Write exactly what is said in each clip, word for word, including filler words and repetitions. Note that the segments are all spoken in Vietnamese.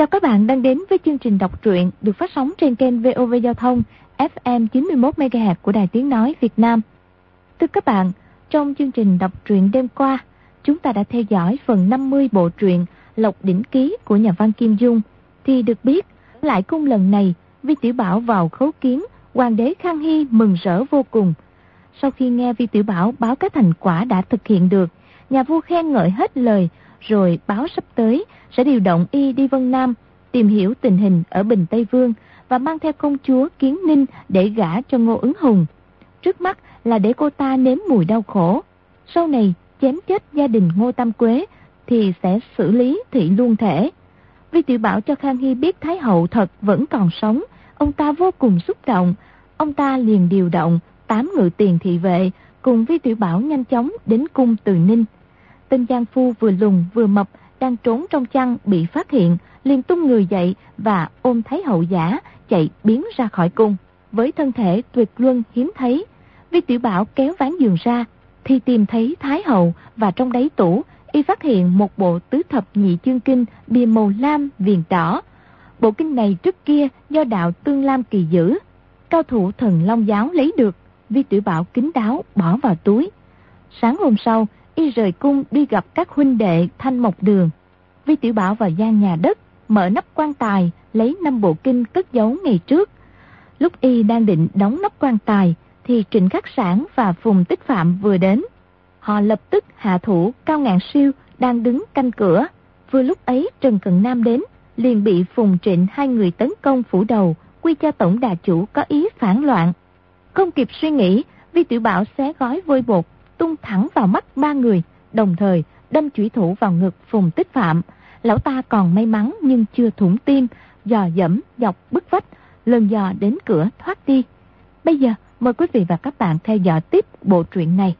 các bạn đang đến với chương trình đọc truyện được phát sóng trên kênh vê o vê Giao thông ép em chín mươi mốt mê ga héc của Đài Tiếng Nói Việt Nam. Thưa các bạn, trong chương trình đọc truyện đêm qua, chúng ta đã theo dõi phần năm mươi bộ truyện Lộc Đỉnh Ký của nhà văn Kim Dung. Thì được biết, lại cung lần này, Vi Tiểu Bảo vào khấu kiến, hoàng đế Khang Hy mừng rỡ vô cùng. Sau khi nghe Vi Tiểu Bảo báo các thành quả đã thực hiện được, nhà vua khen ngợi hết lời, rồi báo sắp tới sẽ điều động y đi Vân Nam, tìm hiểu tình hình ở Bình Tây Vương và mang theo công chúa Kiến Ninh để gả cho Ngô Ứng Hùng. Trước mắt là để cô ta nếm mùi đau khổ. Sau này chém chết gia đình Ngô Tam Quế thì sẽ xử lý thị luân thể. Vi Tiểu Bảo cho Khang Hy biết Thái hậu thật vẫn còn sống, ông ta vô cùng xúc động. Ông ta liền điều động tám ngự tiền thị vệ cùng Vi Tiểu Bảo nhanh chóng đến cung Từ Ninh. Tên giang phu vừa lùn vừa mập đang trốn trong chăn bị phát hiện, liền tung người dậy và ôm Thái hậu giả chạy biến ra khỏi cung. Với thân thể tuyệt luân hiếm thấy, Vi Tiểu Bảo kéo ván giường ra thì tìm thấy Thái hậu, và trong đáy tủ y phát hiện một bộ tứ thập nhị chương kinh bìa màu lam viền đỏ. Bộ kinh này trước kia do đạo Tương Lam Kỳ giữ, cao thủ Thần Long giáo lấy được. Vi Tiểu Bảo kín đáo bỏ vào túi. Sáng hôm sau, y rời cung đi gặp các huynh đệ Thanh Mộc Đường. Vi Tiểu Bảo vào gian nhà đất, mở nắp quan tài, lấy năm bộ kinh cất giấu ngày trước. Lúc y đang định đóng nắp quan tài thì Trịnh Khắc Sản và Phùng Tích Phạm vừa đến. Họ lập tức hạ thủ Cao Ngạn Siêu đang đứng canh cửa. Vừa lúc ấy Trần Cận Nam đến, liền bị Phùng Trịnh hai người tấn công phủ đầu, quy cho tổng đà chủ có ý phản loạn. Không kịp suy nghĩ, Vi Tiểu Bảo xé gói vôi bột tung thẳng vào mắt ba người, đồng thời đâm chủy thủ vào ngực Phùng Tích Phạm. Lão ta còn may mắn nhưng chưa thủng tim, dò dẫm dọc bức vách, lần dò đến cửa thoát đi. Bây giờ mời quý vị và các bạn theo dõi tiếp bộ truyện này.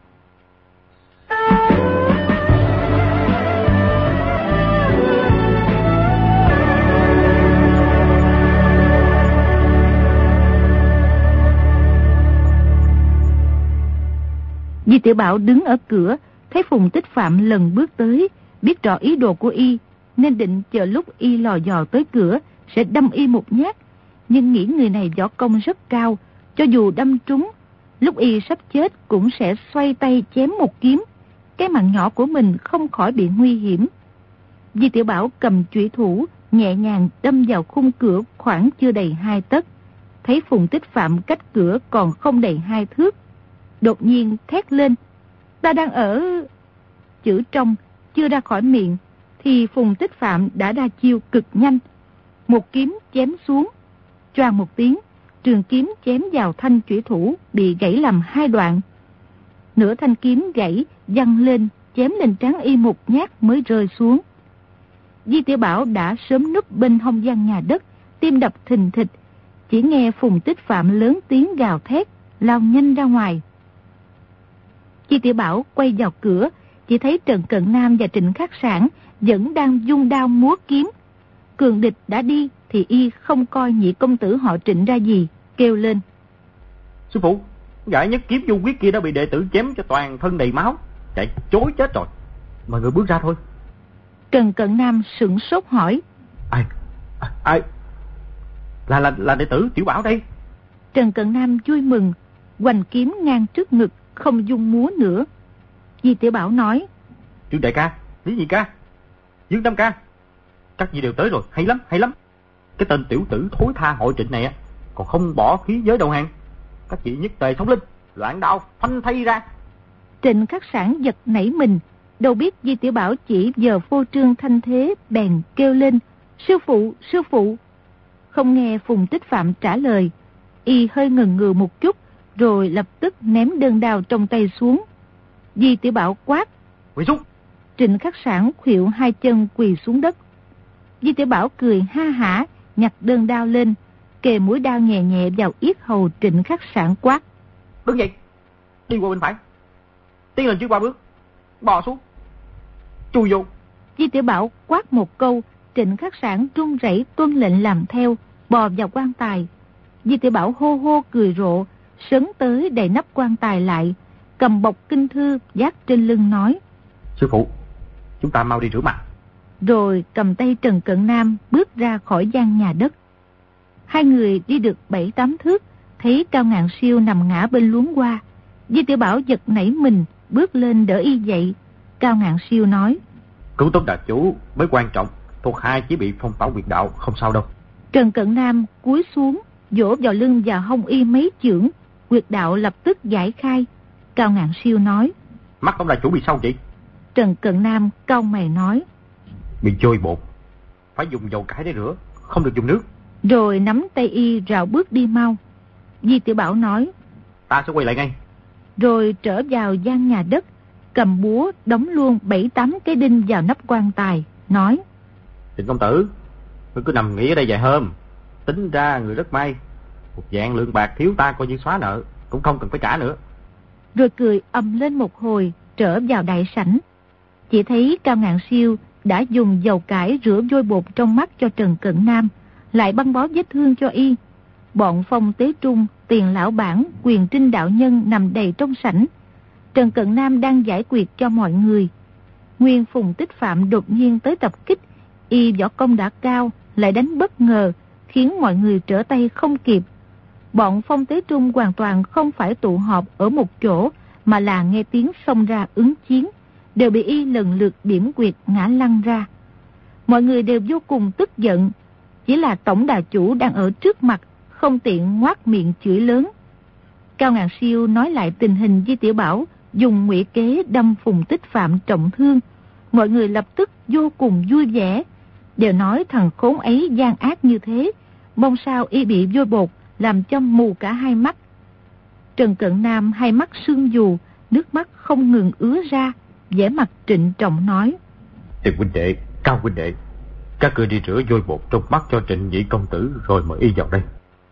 Vi Tiểu Bảo đứng ở cửa, thấy Phùng Tích Phạm lần bước tới, biết rõ ý đồ của y, nên định chờ lúc y lò dò tới cửa sẽ đâm y một nhát. Nhưng nghĩ người này võ công rất cao, cho dù đâm trúng, lúc y sắp chết cũng sẽ xoay tay chém một kiếm. Cái mạng nhỏ của mình không khỏi bị nguy hiểm. Vi Tiểu Bảo cầm chủy thủ, nhẹ nhàng đâm vào khung cửa khoảng chưa đầy hai tấc. Thấy Phùng Tích Phạm cách cửa còn không đầy hai thước, đột nhiên thét lên: "Ta đang ở..." Chữ trong chưa ra khỏi miệng thì Phùng Tích Phạm đã ra chiêu cực nhanh, một kiếm chém xuống. Choang một tiếng, trường kiếm chém vào thanh chủy thủ bị gãy làm hai đoạn. Nửa thanh kiếm gãy văng lên, chém lên trán y một nhát mới rơi xuống. Vi Tiểu Bảo đã sớm núp bên hông gian nhà đất, tim đập thình thịch. Chỉ nghe Phùng Tích Phạm lớn tiếng gào thét, lao nhanh ra ngoài. Vi Tiểu Bảo quay vào cửa, chỉ thấy Trần Cận Nam và Trịnh Khắc Sản vẫn đang dung đao múa kiếm. Cường địch đã đi thì y không coi nhị công tử họ Trịnh ra gì, kêu lên: "Sư phụ, giải nhất kiếm du quyết kia đã bị đệ tử chém cho toàn thân đầy máu, chạy chối chết rồi. Mọi người bước ra thôi." Trần Cận Nam sửng sốt hỏi: Ai? Ai? Là là là đệ tử Tiểu Bảo đây. Trần Cận Nam vui mừng, hoành kiếm ngang trước ngực, không dung múa nữa. Vi Tiểu Bảo nói: "Trương đại ca, Lý nhị ca, Dương Tam ca, các vị đều tới rồi, hay lắm, hay lắm. Cái tên tiểu tử thối tha hội Trịnh này còn không bỏ khí giới đầu hàng. Các vị nhất tề xông lên, loạn đao phanh thay ra." Trịnh Khắc Sản giật nảy mình, đâu biết Vi Tiểu Bảo chỉ giờ phô trương thanh thế, bèn kêu lên: "Sư phụ, sư phụ." Không nghe Phùng Tích Phạm trả lời, y hơi ngần ngừ một chút, rồi lập tức ném đơn đao trong tay xuống. Vi Tiểu Bảo quát: "Quỳ xuống!" Trịnh Khắc Sản khuỵu hai chân quỳ xuống đất. Vi Tiểu Bảo cười ha hả, nhặt đơn đao lên, kề mũi đao nhẹ nhẹ vào yết hầu Trịnh Khắc Sản, quát: "Đứng dậy, đi qua bên phải, tiến lên trước ba bước, bò xuống, chui vô." Vi Tiểu Bảo quát một câu, Trịnh Khắc Sản run rẩy tuân lệnh làm theo, bò vào quan tài. Vi Tiểu Bảo hô hô cười rộ, sấn tới đậy nắp quan tài lại, cầm bọc kinh thư vác trên lưng nói: "Sư phụ, chúng ta mau đi rửa mặt, rồi cầm tay Trần Cận Nam bước ra khỏi gian nhà đất. Hai người đi được bảy tám thước, thấy Cao Ngạn Siêu nằm ngã bên luống hoa. Di Tiểu Bảo giật nảy mình, bước lên đỡ y dậy. Cao Ngạn Siêu nói: Cứu Tống đại chủ mới quan trọng, thuộc hai chỉ bị phong tỏa huyệt đạo, không sao đâu. Trần Cận Nam cúi xuống, vỗ vào lưng và hông y mấy chưởng, huyệt đạo lập tức giải khai. Cao Ngạn Siêu nói: Mắt Tống đại chủ bị sao vậy? Trần Cận Nam cau mày nói: Bị trôi bột, phải dùng dầu cải để rửa, không được dùng nước. Rồi nắm tay y rảo bước đi mau. Di Tiểu Bảo nói: Ta sẽ quay lại ngay. Rồi trở vào gian nhà đất, cầm búa đóng luôn bảy tám cái đinh vào nắp quan tài, nói: Trịnh công tử, ngươi cứ nằm nghỉ ở đây vài hôm, tính ra người rất may, một vạn lượng bạc thiếu ta coi như xóa nợ, cũng không cần phải trả nữa. Rồi cười ầm lên một hồi, trở vào đại sảnh. Chỉ thấy Cao Ngạn Siêu đã dùng dầu cải rửa vôi bột trong mắt cho Trần Cận Nam, lại băng bó vết thương cho y. Bọn Phong Tế Trung, Tiền Lão Bản, Quyền Trinh đạo nhân nằm đầy trong sảnh. Trần Cận Nam đang giải quyết cho mọi người. Nguyên Phùng Tích Phạm đột nhiên tới tập kích, y võ công đã cao, lại đánh bất ngờ, khiến mọi người trở tay không kịp. Bọn Phong Tế Trung hoàn toàn không phải tụ họp ở một chỗ, mà là nghe tiếng xông ra ứng chiến, đều bị y lần lượt điểm quyệt ngã lăn ra. Mọi người đều vô cùng tức giận, chỉ là tổng đà chủ đang ở trước mặt, không tiện ngoác miệng chửi lớn. Cao Ngạn Siêu nói lại tình hình Di Tiểu Bảo dùng ngụy kế đâm Phùng Tích Phạm trọng thương. Mọi người lập tức vô cùng vui vẻ, đều nói thằng khốn ấy gian ác như thế, mong sao y bị vôi bột làm cho mù cả hai mắt. Trần Cận Nam hai mắt sưng dù, nước mắt không ngừng ứa ra, vẻ mặt trịnh trọng nói: Tiền huynh đệ, Cao huynh đệ, các ngươi đi rửa vôi bột trong mắt cho Trịnh nhị công tử rồi mời y vào đây.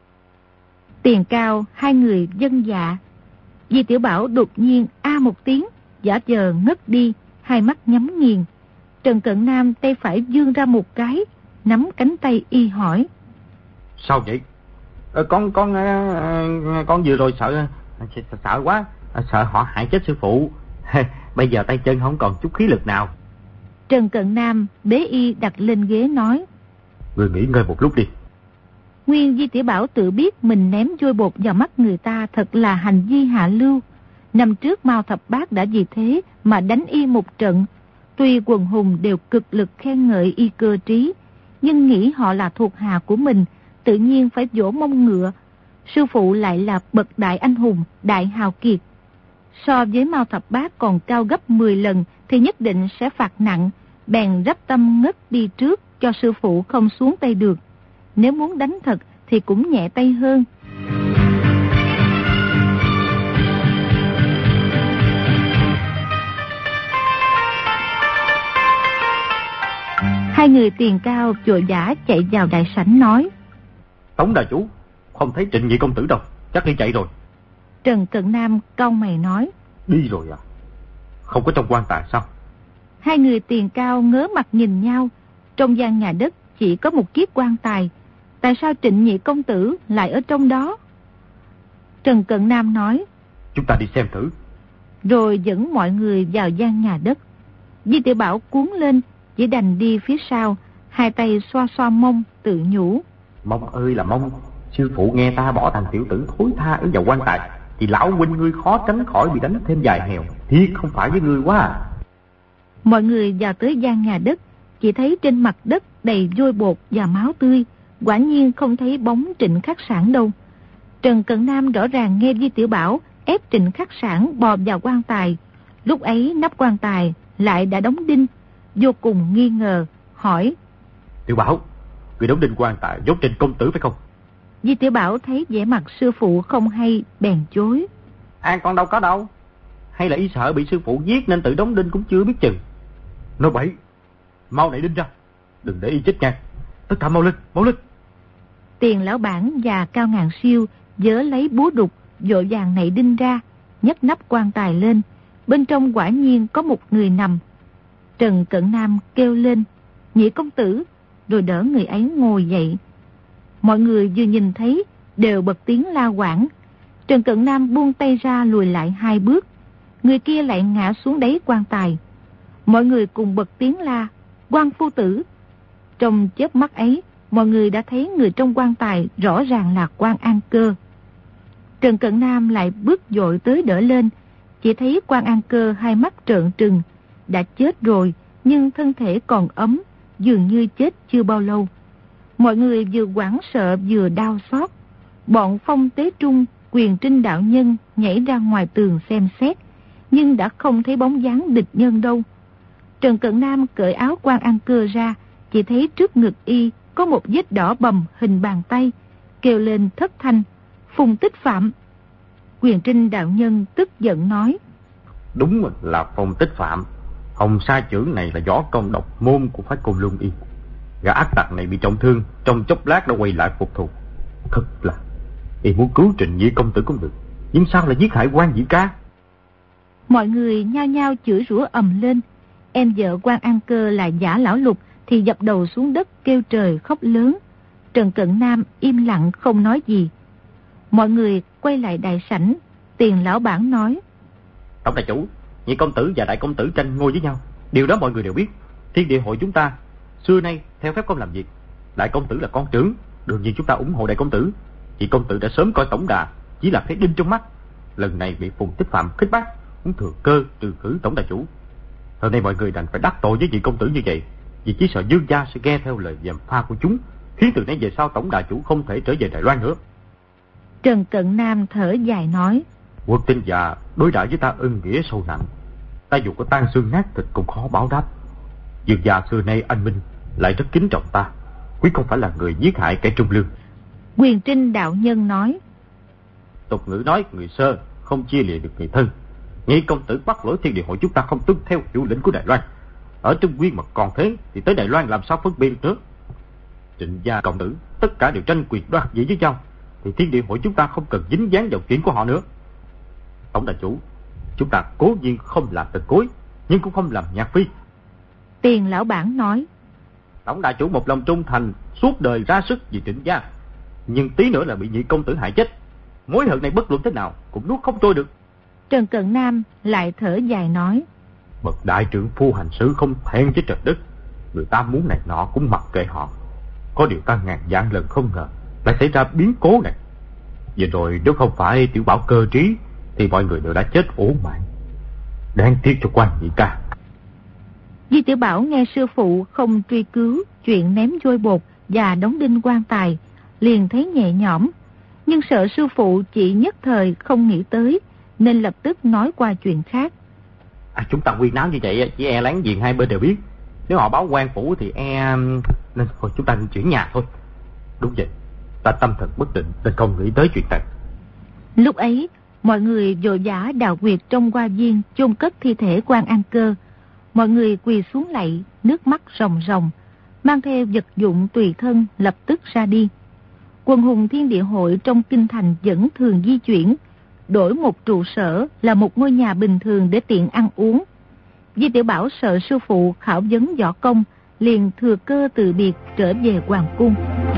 Tiền Cao hai người vâng dạ. Di Tiểu Bảo đột nhiên a một tiếng, giả vờ ngất đi, hai mắt nhắm nghiền. Trần Cận Nam tay phải vươn ra một cái, nắm cánh tay y hỏi: Sao vậy? Ờ, con con con vừa rồi sợ sợ quá, sợ họ hại chết sư phụ. Bây giờ tay chân không còn chút khí lực nào. Trần Cận Nam bế y đặt lên ghế nói: Ngươi nghỉ ngơi một lúc đi. Nguyên Di Tiểu Bảo tự biết mình ném vôi bột vào mắt người ta thật là hành vi hạ lưu. Năm trước Mao Thập Bát đã vì thế mà đánh y một trận. Tuy quần hùng đều cực lực khen ngợi y cơ trí, nhưng nghĩ họ là thuộc hạ của mình, tự nhiên phải vỗ mông ngựa. Sư phụ lại là bậc đại anh hùng, đại hào kiệt. So với Mao Thập Bát còn cao gấp mười lần thì nhất định sẽ phạt nặng, bèn rắp tâm ngất đi trước cho sư phụ không xuống tay được. Nếu muốn đánh thật thì cũng nhẹ tay hơn. Hai người Tiền Cao vội vã chạy vào đại sảnh nói: Tống đà chủ, không thấy Trịnh nhị công tử đâu, chắc đi chạy rồi. Trần Cận Nam cau mày nói: Đi rồi à? Không có trong quan tài sao? Hai người Tiền Cao ngớ mặt nhìn nhau. Trong gian nhà đất chỉ có một chiếc quan tài, tại sao Trịnh nhị công tử lại ở trong đó? Trần Cận Nam nói: Chúng ta đi xem thử. Rồi dẫn mọi người vào gian nhà đất. Di Tiểu Bảo cuốn lên, chỉ đành đi phía sau, hai tay xoa xoa mông tự nhủ: Mông ơi là mông, sư phụ nghe ta bỏ thằng tiểu tử thối tha ở vào quan tài, thì lão huynh ngươi khó tránh khỏi bị đánh thêm vài hèo, thiệt không phải với ngươi quá à. Mọi người vào tới gian nhà đất, chỉ thấy trên mặt đất đầy vôi bột và máu tươi, quả nhiên không thấy bóng Trịnh Khắc Sản đâu. Trần Cận Nam rõ ràng nghe Di Tiểu Bảo ép Trịnh Khắc Sản bò vào quan tài. Lúc ấy nắp quan tài lại đã đóng đinh, vô cùng nghi ngờ, hỏi: Tiểu Bảo, người đóng đinh quan tài dốt Trịnh công tử phải không? Di Tiểu Bảo thấy vẻ mặt sư phụ không hay, bèn chối: An con đâu có đâu. Hay là y sợ bị sư phụ giết nên tự đóng đinh cũng chưa biết chừng. Nói bậy, mau nảy đinh ra, đừng để y chết nha. Tất cả mau lên, mau lên. Tiền Lão Bản và Cao Ngạn Siêu vớ lấy búa đục, vội vàng nảy đinh ra, nhấc nắp quan tài lên. Bên trong quả nhiên có một người nằm. Trần Cận Nam kêu lên: Nhị công tử, rồi đỡ người ấy ngồi dậy. Mọi người vừa nhìn thấy đều bật tiếng la quảng. Trần Cận Nam buông tay ra lùi lại hai bước, người kia lại ngã xuống đáy quan tài. Mọi người cùng bật tiếng la: Quan phu tử. Trong chớp mắt ấy, mọi người đã thấy người trong quan tài rõ ràng là Quan An Cơ. Trần Cận Nam lại bước dội tới đỡ lên, chỉ thấy Quan An Cơ hai mắt trợn trừng, đã chết rồi nhưng thân thể còn ấm, dường như chết chưa bao lâu. Mọi người vừa hoảng sợ vừa đau xót. Bọn Phong Tế Trung, Quyền Trinh đạo nhân nhảy ra ngoài tường xem xét, nhưng đã không thấy bóng dáng địch nhân đâu. Trần Cận Nam cởi áo Quan An Cơ ra, chỉ thấy trước ngực y có một vết đỏ bầm hình bàn tay, kêu lên thất thanh: Phùng Tích Phạm. Quyền Trinh đạo nhân tức giận nói: Đúng là Phùng Tích Phạm. Hồng Sa chưởng này là võ công độc môn của phái Côn Luân Y. Gã ác tặc này bị trọng thương, trong chốc lát đã quay lại phục thù. Thật là y muốn cứu Trịnh Nhị công tử cũng được, nhưng sao lại giết hại Quan Nhị ca? Mọi người nhao nhao chửi rủa ầm lên. Em vợ Quan An Cơ là Giả Lão Lục thì dập đầu xuống đất kêu trời khóc lớn. Trần Cận Nam im lặng không nói gì. Mọi người quay lại đại sảnh. Tiền lão bản nói: Tổng đại chủ, Nhị công tử và đại công tử tranh ngôi với nhau, điều đó mọi người đều biết. Thiên địa hội chúng ta xưa nay theo phép công làm việc. Đại công tử là con trưởng, đương nhiên chúng ta ủng hộ đại công tử. Nhị công tử đã sớm coi tổng đà chỉ là cái đinh trong mắt, lần này bị Phùng Tích Phạm khích bác, muốn thừa cơ trừ khử tổng đại chủ. Hôm nay mọi người đành phải đắc tội với vị công tử như vậy, vì chỉ sợ Dương gia sẽ nghe theo lời gièm pha của chúng, khiến từ nay về sau tổng đại chủ không thể trở về Đài Loan nữa. Trần Cận Nam thở dài nói: Quốc Tinh già đối đãi với ta ân nghĩa sâu nặng, ta dù có tan xương nát thịt cũng khó báo đáp. Dương gia xưa nay anh minh, lại rất kính trọng ta, quyết không phải là người giết hại kẻ trung lương. Quyền Trinh đạo nhân nói: Tục ngữ nói người sơ không chia lìa được người thân. Nhị công tử bắt lỗi thiên địa hội chúng ta không tuân theo hiệu lệnh của Đài Loan, ở Trung Nguyên mà còn thế thì tới Đài Loan làm sao phân biệt được nữa. Trịnh gia công tử tất cả đều tranh quyền đoạt vị với nhau, thì thiên địa hội chúng ta không cần dính dáng vào chuyện của họ nữa. Tổng đại chủ, chúng ta cố nhiên không làm tật cối, nhưng cũng không làm nhạc phi. Tiền lão bản nói: Tổng đại chủ một lòng trung thành, suốt đời ra sức vì Trịnh gia, nhưng tí nữa là bị Nhị công tử hại chết, mối hận này bất luận thế nào cũng nuốt không trôi được. Trần Cận Nam lại thở dài nói: Bậc đại trưởng phu hành xử không thẹn với trời đất, người ta muốn này nọ cũng mặc kệ họ. Có điều ta ngàn vạn lần không ngờ lại xảy ra biến cố này. Vừa rồi nếu không phải Tiểu Bảo cơ trí thì mọi người đều đã chết ổn mạng. Đáng tiếc cho Quan Nhị ca. Di Tiểu Bảo nghe sư phụ không truy cứu chuyện ném vôi bột và đóng đinh quan tài, liền thấy nhẹ nhõm, nhưng sợ sư phụ chỉ nhất thời không nghĩ tới, nên lập tức nói qua chuyện khác. À, chúng ta quyên náo như vậy chỉ e láng giềng hai bên đều biết. Nếu họ báo quan phủ thì e nên thôi chúng ta nên chuyển nhà thôi. Đúng vậy, ta tâm thần bất định nên không nghĩ tới chuyện này. Lúc ấy mọi người vội vã đào quyệt trong hoa viên chôn cất thi thể Quan An Cơ. Mọi người quỳ xuống lạy, nước mắt ròng ròng, mang theo vật dụng tùy thân lập tức ra đi. Quần hùng Thiên Địa hội trong kinh thành vẫn thường di chuyển, đổi một trụ sở là một ngôi nhà bình thường để tiện ăn uống. Di Tiểu Bảo sợ sư phụ khảo vấn võ công, liền thừa cơ từ biệt trở về hoàng cung.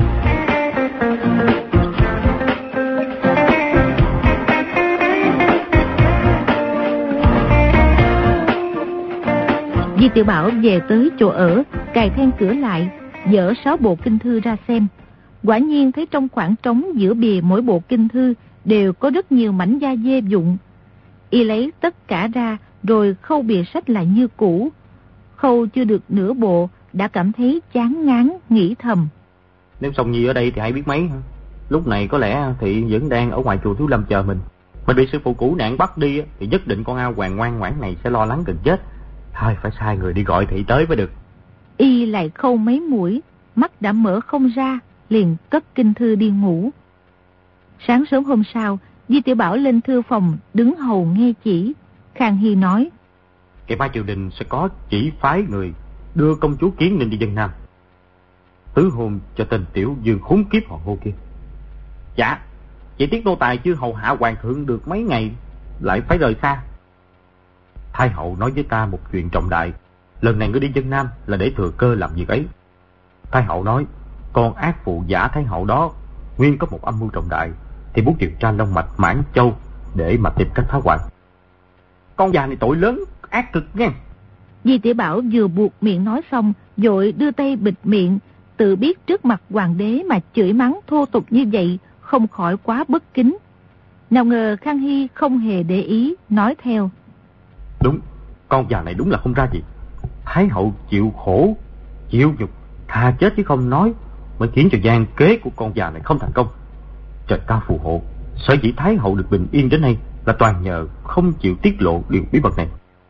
Di Tiểu Bảo về tới chỗ ở, cài then cửa lại, dỡ sáu bộ kinh thư ra xem. Quả nhiên thấy trong khoảng trống giữa bìa mỗi bộ kinh thư đều có rất nhiều mảnh da dê dụng. Y lấy tất cả ra rồi khâu bìa sách lại như cũ. Khâu chưa được nửa bộ đã cảm thấy chán ngán, nghĩ thầm: Nếu Song Nhi ở đây thì ai biết mấy hả? Lúc này có lẽ Thị vẫn đang ở ngoài chùa Thiếu Lâm chờ mình. Mình bị sư phụ cũ nạn bắt đi thì nhất định con ao hoàng ngoan ngoãn này sẽ lo lắng gần chết. Thôi phải sai người đi gọi Thị tới mới được. Y lại khâu mấy mũi, mắt đã mở không ra, liền cất kinh thư đi ngủ. Sáng sớm hôm sau, Di Tiểu Bảo lên thư phòng đứng hầu nghe chỉ. Khang Hy nói: Ngày mai triều đình sẽ có chỉ phái người đưa công chúa Kiến Ninh đi dân Nam, tứ hôn cho tên tiểu dương khốn kiếp họ Ngô kia. Dạ, chỉ tiếc nô tài chưa hầu hạ hoàng thượng được mấy ngày lại phải rời xa. Thái hậu nói với ta một chuyện trọng đại, lần này ngươi đi dân Nam là để thừa cơ làm việc ấy. Thái hậu nói con ác phụ giả Thái hậu đó nguyên có một âm mưu trọng đại, thì muốn điều tra long mạch Mãn Châu để mà tìm cách phá hoại. Con già này tội lớn, ác cực nha. Di Tiểu Bảo vừa buộc miệng nói xong, vội đưa tay bịt miệng, tự biết trước mặt hoàng đế mà chửi mắng thô tục như vậy, không khỏi quá bất kính. Nào ngờ Khang Hy không hề để ý, nói theo. Đúng, con già này đúng là không ra gì. Thái hậu chịu khổ, chịu nhục, thà chết chứ không nói, mới khiến cho gian kế của con già này không thành công. Trời cao phù hộ, sở dĩ Thái hậu được bình yên đến nay là toàn nhờ không chịu tiết lộ điều bí mật này.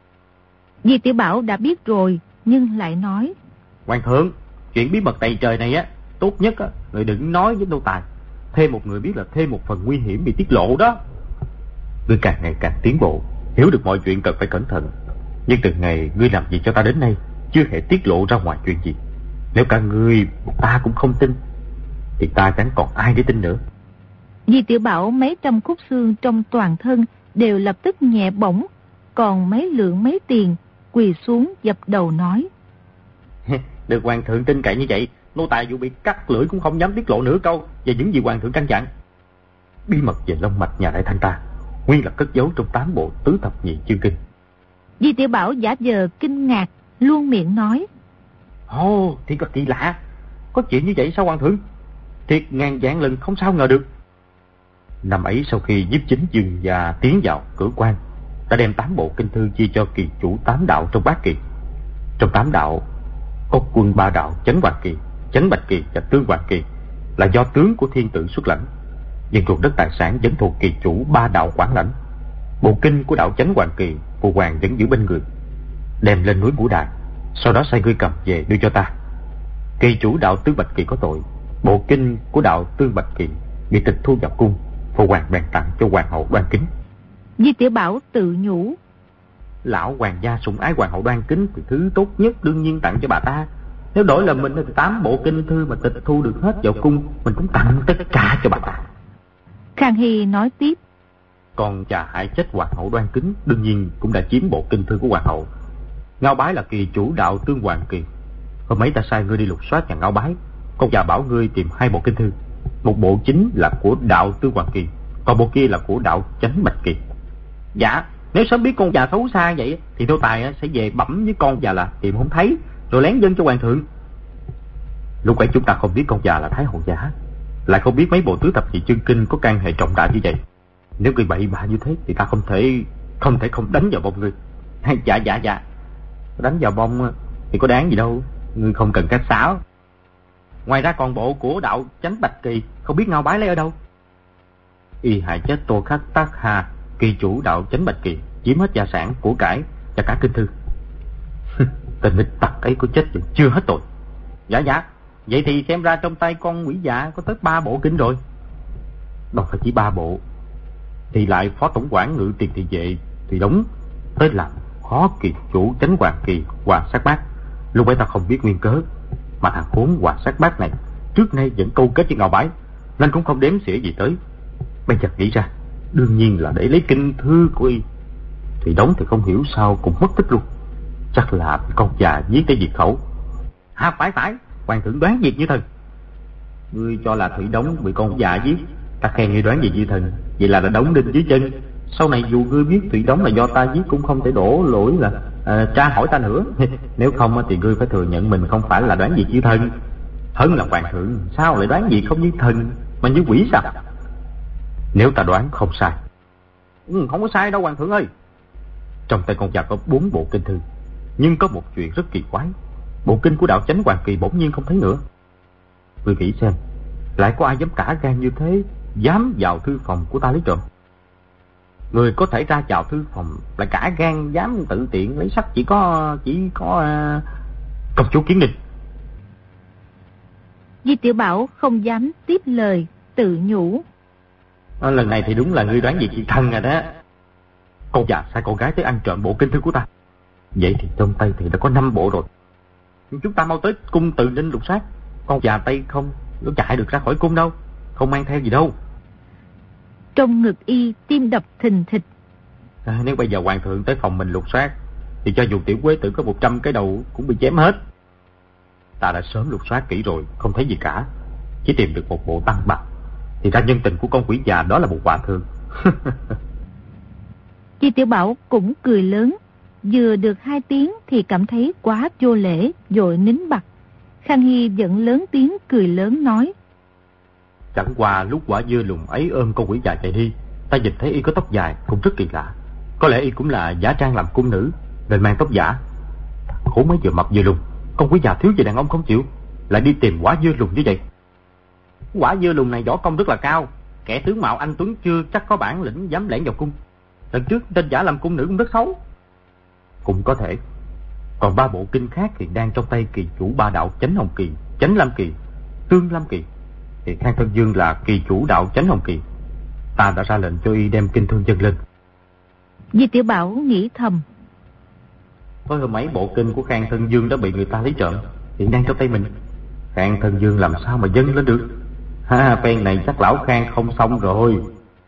Di Tiểu Bảo đã biết rồi, nhưng lại nói. Hoàng thượng, chuyện bí mật tày trời này á, tốt nhất á, người đừng nói với nô tài. Thêm một người biết là thêm một phần nguy hiểm bị tiết lộ đó. Ngươi càng ngày càng tiến bộ, hiểu được mọi chuyện cần phải cẩn thận. Nhưng từ ngày ngươi làm gì cho ta đến nay, chưa hề tiết lộ ra ngoài chuyện gì. Nếu cả ngươi ta cũng không tin, thì ta chẳng còn ai để tin nữa. Di Tiểu Bảo mấy trăm khúc xương trong toàn thân đều lập tức nhẹ bỗng, còn mấy lượng mấy tiền quỳ xuống dập đầu nói. Được hoàng thượng tin cậy như vậy, nô tài dù bị cắt lưỡi cũng không dám tiết lộ nửa câu về những gì hoàng thượng căn dặn. Bí mật về long mạch nhà đại thanh ta nguyên là cất giấu trong tám bộ tứ thập nhị chương kinh. Di Tiểu Bảo giả vờ kinh ngạc, luôn miệng nói. Ồ, thì có kỳ lạ, có chuyện như vậy sao hoàng thượng? Thiệt ngàn vạn lần không sao ngờ được. Năm ấy sau khi nhiếp chính Dương gia tiến vào cửa quan, đã đem tám bộ kinh thư chia cho kỳ chủ tám đạo trong bát kỳ. Trong tám đạo có quân ba đạo Chánh Hoàng Kỳ, Chánh Bạch Kỳ và Tương Hoàng Kỳ là do tướng của thiên tử xuất lãnh, nhưng ruộng đất tài sản vẫn thuộc kỳ chủ ba đạo quản lãnh. Bộ kinh của đạo Chánh Hoàng Kỳ phụ hoàng vẫn giữ bên người, đem lên núi Ngũ Đài, sau đó sai người cầm về đưa cho ta. Kỳ chủ đạo Tương Bạch Kỳ có tội, bộ kinh của đạo Tương Bạch Kỳ bị tịch thu vào cung, phụ hoàng bèn tặng cho hoàng hậu Đoan Kính. Di Tiểu Bảo tự nhủ. Lão hoàng gia sủng ái hoàng hậu Đoan Kính thì thứ tốt nhất đương nhiên tặng cho bà ta. Nếu đổi là mình thì tám bộ kinh thư mà tịch thu được hết vào cung, mình cũng tặng tất cả cho bà ta. Khang Hy nói tiếp. Còn cha hại chết hoàng hậu Đoan Kính đương nhiên cũng đã chiếm bộ kinh thư của hoàng hậu. Ngao Bái là kỳ chủ đạo Tương Hoàng Kỳ. Hôm ấy ta sai ngươi đi lục soát nhà Ngao Bái, con già bảo ngươi tìm hai bộ kinh thư. Một bộ chính là của đạo Tương Hoàng Kỳ, còn bộ kia là của đạo Chánh Bạch Kỳ. Dạ, nếu sớm biết con già xấu xa vậy thì nô tài sẽ về bẩm với con già là tìm không thấy, rồi lén dâng cho hoàng thượng. Lúc ấy chúng ta không biết con già là Thái hậu giả, lại không biết mấy bộ tứ thập nhị chương kinh có can hệ trọng đại như vậy. Nếu người bậy bạ như thế thì ta không thể không thể không đánh vào bông ngươi. Dạ dạ dạ, đánh vào bông thì có đáng gì đâu, ngươi không cần cách xáo. Ngoài ra còn bộ của đạo Chánh Bạch Kỳ không biết Ngao Bái lấy ở đâu. Y hại chết Tô Khắc Tác Hà, kỳ chủ đạo Chánh Bạch Kỳ, chiếm hết gia sản của cải và cả kinh thư. Tên nghịch tặc ấy có chết vẫn chưa hết tội. Dạ dạ, vậy thì xem ra trong tay con quỷ dạ có tới ba bộ kinh rồi. Đâu phải chỉ ba bộ, thì lại phó tổng quản ngự tiền thị vệ thì đúng tới làm khó kỳ chủ Chánh Hoàng Kỳ Hoàng Sát Bát. Lúc ấy ta không biết nguyên cớ, mà thằng khốn Hoàng Sát Bát này trước nay vẫn câu kết với Ngao Bái, nên cũng không đếm xỉa gì tới. Bây giờ nghĩ ra, đương nhiên là để lấy kinh thư của y. Thì đóng thì không hiểu sao cũng mất tích luôn. Chắc là con già giết tới diệt khẩu. À phải phải, hoàng thượng đoán việc như thần. Ngươi cho là Thủy Đống bị con già giết, ta khen ngươi đoán việc như thần, vậy là đã đóng đinh dưới chân. Sau này dù ngươi biết Thủy Đống là do ta giết cũng không thể đổ lỗi là à, tra hỏi ta nữa. Nếu không thì ngươi phải thừa nhận mình không phải là đoán việc như thần. Hơn là hoàng thượng, sao lại đoán việc không như thần mà như quỷ sao? Nếu ta đoán không sai. Ừ, không có sai đâu hoàng thượng ơi. Trong tay con già có bốn bộ kinh thư, nhưng có một chuyện rất kỳ quái. Bộ kinh của đạo Chánh Hoàng Kỳ bỗng nhiên không thấy nữa. Ngươi nghĩ xem, lại có ai dám cả gan như thế, dám vào thư phòng của ta lấy trộm? Người có thể ra vào thư phòng lại cả gan dám tự tiện lấy sách chỉ có chỉ có uh, công chúa Kiến Ninh. Di Tiểu Bảo không dám tiếp lời, tự nhủ. À, lần này thì đúng là ngươi đoán gì chị thân rồi đó. Con già sai con gái tới ăn trộm bộ kinh thư của ta. Vậy thì trong tay thì đã có năm bộ rồi. Nhưng chúng ta mau tới cung Từ Ninh lục soát. Con già tay không, nó chạy được ra khỏi cung đâu, không mang theo gì đâu. Trong ngực y tim đập thình thịch. À, nếu bây giờ hoàng thượng tới phòng mình lục soát, thì cho dù tiểu quế tử có một trăm cái đầu cũng bị chém hết. Ta đã sớm lục soát kỹ rồi, không thấy gì cả, chỉ tìm được một bộ tăng bạc. Thì ra nhân tình của con quỷ già đó là một hòa thượng. Di Tiểu Bảo cũng cười lớn. vừa được hai tiếng thì cảm thấy quá vô lễ, vội nín bặt. Khang Hy giận lớn tiếng cười lớn nói: Chẳng qua lúc quả dưa lùn ấy ôm con quỷ già chạy đi, ta nhìn thấy y có tóc dài cũng rất kỳ lạ. Có lẽ y cũng là giả trang làm cung nữ nên mang tóc giả. Khổ mới vừa mập vừa lùn, con quỷ già thiếu gì đàn ông không chịu, lại đi tìm quả dưa lùn như vậy. Quả dưa lùn này võ công rất là cao, kẻ tướng mạo anh tuấn chưa chắc có bản lĩnh dám lẻn vào cung. Lần trước tên giả làm cung nữ cũng rất xấu. Cũng có thể. Còn ba bộ kinh khác thì đang trong tay kỳ chủ ba đạo Chánh Hồng Kỳ, Chánh Lam Kỳ, Tương Lam Kỳ. Thì Khang Thân Dương là kỳ chủ đạo Chánh Hồng Kỳ. Ta đã ra lệnh cho y đem kinh thương dâng lên. Di Tiểu Bảo nghĩ thầm: Có hơn mấy bộ kinh của Khang Thân Dương đã bị người ta lấy trộm, hiện đang trong tay mình. Khang Thân Dương làm sao mà dâng lên được? Ha, phen này chắc lão Khang không xong rồi.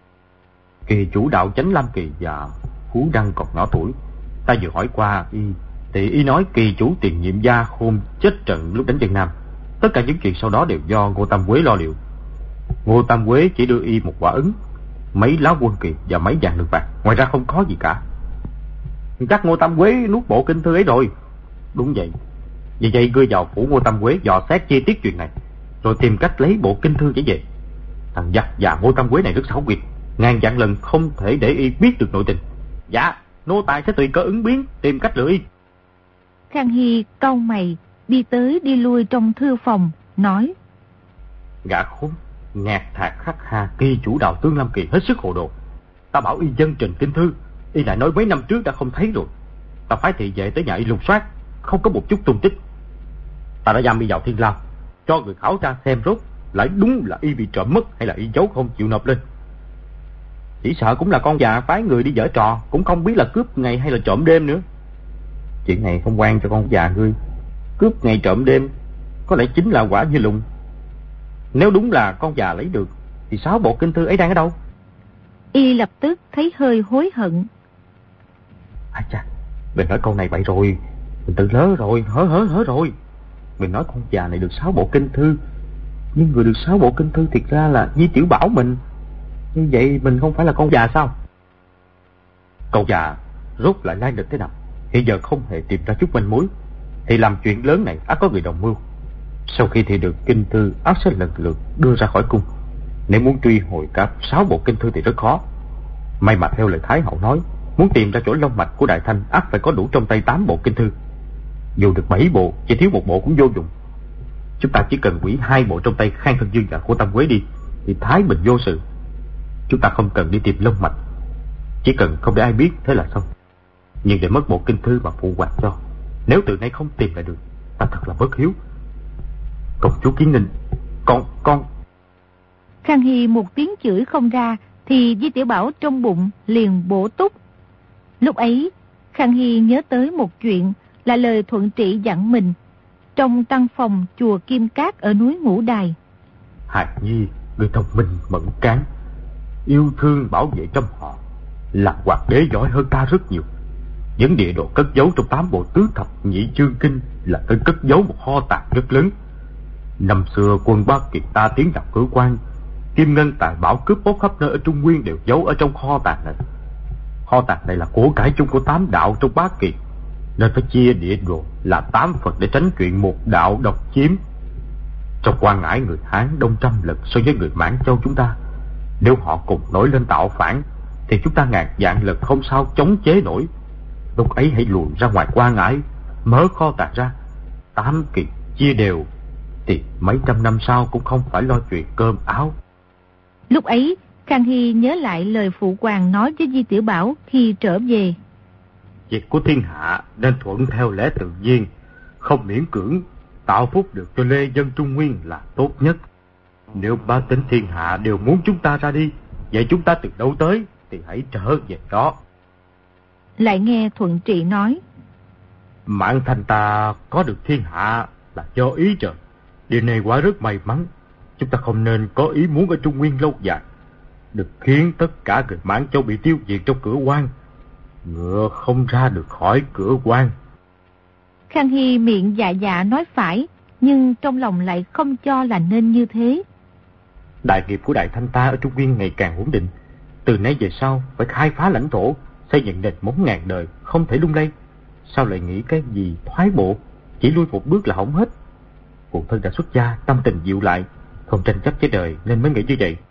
Kỳ chủ đạo Chánh Lam Kỳ và Phú Đăng còn nhỏ tuổi. Ta vừa hỏi qua y, thì y nói kỳ chủ tiền nhiệm Gia Khôn chết trận lúc đánh Vân Nam. Tất cả những chuyện sau đó đều do Ngô Tam Quế lo liệu. Ngô Tam Quế chỉ đưa y một quả ấn, mấy lá quân kỳ và mấy vàng lược bạc, ngoài ra không có gì cả. Chắc Ngô Tam Quế nuốt bộ kinh thư ấy rồi. Đúng vậy. Vì vậy ngươi vào phủ Ngô Tam Quế dò xét chi tiết chuyện này, rồi tìm cách lấy bộ kinh thư trở về. Thằng giặc và Ngô Tam Quế này rất xảo quyệt, ngàn vạn lần không thể để y biết được nội tình. Dạ, nô tài sẽ tùy cơ ứng biến, tìm cách lựa y. Khang Hy cau mày, đi tới đi lui trong thư phòng, nói: Gã khốn, ngạt thạc khắc hà kỳ chủ đạo Tương Lam Kỳ hết sức hồ đồ. Ta bảo y dân trình kinh thư, y lại nói mấy năm trước đã không thấy rồi. Ta phái thị vệ tới nhà y lục soát, không có một chút tung tích. Ta đã giam y vào thiên lao, cho người khảo tra xem rốt lại đúng là y bị trộm mất hay là y giấu không chịu nộp lên. Chỉ sợ cũng là con già phái người đi giở trò, cũng không biết là cướp ngày hay là trộm đêm nữa. Chuyện này không quan cho con già ngươi. Cướp ngày trộm đêm có lẽ chính là quả như lùng. Nếu đúng là con già lấy được thì sáu bộ kinh thư ấy đang ở đâu? Y lập tức thấy hơi hối hận. À chà, mình nói câu này vậy rồi, mình tự lỡ rồi, hớ hớ hớ rồi. Mình nói con già này được sáu bộ kinh thư, nhưng người được sáu bộ kinh thư thiệt ra là Di Tiểu Bảo mình. Như vậy mình không phải là con già sao? Con già rốt lại lai lịch thế nào? Hiện giờ không hề tìm ra chút manh mối, thì làm chuyện lớn này ắt có người đồng mưu. Sau khi thì được kinh thư, ắt sẽ lần lượt đưa ra khỏi cung. Nếu muốn truy hồi cả sáu bộ kinh thư thì rất khó. May mà theo lời Thái hậu nói, muốn tìm ra chỗ long mạch của Đại Thanh ắt phải có đủ trong tay tám bộ kinh thư. Dù được bảy bộ, chỉ thiếu một bộ cũng vô dụng. Chúng ta chỉ cần hủy hai bộ trong tay Khang Thân Dương và Ngô Tam Quế đi, thì thái bình vô sự. Chúng ta không cần đi tìm long mạch, chỉ cần không để ai biết thế là xong. Nhưng để mất bộ kinh thư mà phụ hoàng cho, nếu từ nay không tìm lại được, ta thật là bất hiếu. Công chúa Kiến Ninh, con, con... Khang Hy một tiếng chửi không ra, thì Di Tiểu Bảo trong bụng liền bổ túc. Lúc ấy, Khang Hy nhớ tới một chuyện là lời Thuận Trị dặn mình trong tăng phòng chùa Kim Cát ở núi Ngũ Đài. Hạt Nhi, người thông minh mẫn cán, yêu thương bảo vệ trong họ, là hoàng đế giỏi hơn ta rất nhiều. Vấn địa đồ cất giấu trong tám bộ tứ thập nhị chương kinh là nơi cất giấu một kho tàng rất lớn. Năm xưa quân Ba Kiệt ta tiến vào Cửu Quan, kim ngân tài bảo cướp bóc khắp nơi ở Trung Nguyên đều giấu ở trong kho tàng này. Kho tàng này là của cải chung của tám đạo trong Bá Kiệt, nên phải chia địa đồ là tám phần để tránh chuyện một đạo độc chiếm. Trong Quan Ngãi, người Hán đông trăm lần so với người Mãn Châu chúng ta. Nếu họ cùng nổi lên tạo phản thì chúng ta ngàn vạn lần không sao chống chế nổi. Lúc ấy hãy lùi ra ngoài Quan Ngãi, mở kho tàng ra, tám Kiệt chia đều, thì mấy trăm năm sau cũng không phải lo chuyện cơm áo. Lúc ấy, Khang Hy nhớ lại lời phụ hoàng nói với Di Tiểu Bảo khi trở về. Việc của thiên hạ nên thuận theo lẽ tự nhiên, không miễn cưỡng, tạo phúc được cho lê dân Trung Nguyên là tốt nhất. Nếu ba tính thiên hạ đều muốn chúng ta ra đi, vậy chúng ta từ đâu tới thì hãy trở về đó. Lại nghe Thuận Trị nói: Mãn Thanh ta có được thiên hạ là do ý trời. Điều này quả rất may mắn. Chúng ta không nên có ý muốn ở Trung Nguyên lâu dài, được khiến tất cả người Mãn Châu bị tiêu diệt trong cửa quan. Ngựa không ra được khỏi cửa quan. Khang Hy miệng dạ dạ nói phải, nhưng trong lòng lại không cho là nên như thế. Đại nghiệp của Đại Thanh ta ở Trung Nguyên ngày càng ổn định. Từ nay về sau phải khai phá lãnh thổ, xây dựng nền móng ngàn đời, không thể lung lay. sao lại nghĩ cái gì thoái bộ, chỉ lui một bước là hỏng hết. Phụ thân đã xuất gia, tâm tình dịu lại, không tranh chấp với đời nên mới nghĩ như vậy.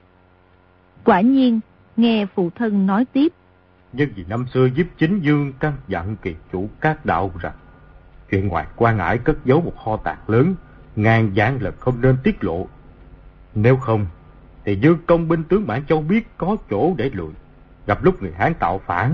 Quả nhiên, nghe phụ thân nói tiếp. Nhưng vì năm xưa Nhiếp Chính Dương căn dặn kỳ chủ các đạo rằng chuyện ngoài quan ải cất giấu một kho tàng lớn, ngàn vạn lần không nên tiết lộ. Nếu không thì Dương công binh tướng Mãn Châu biết có chỗ để lùi, gặp lúc người Hán tạo phản,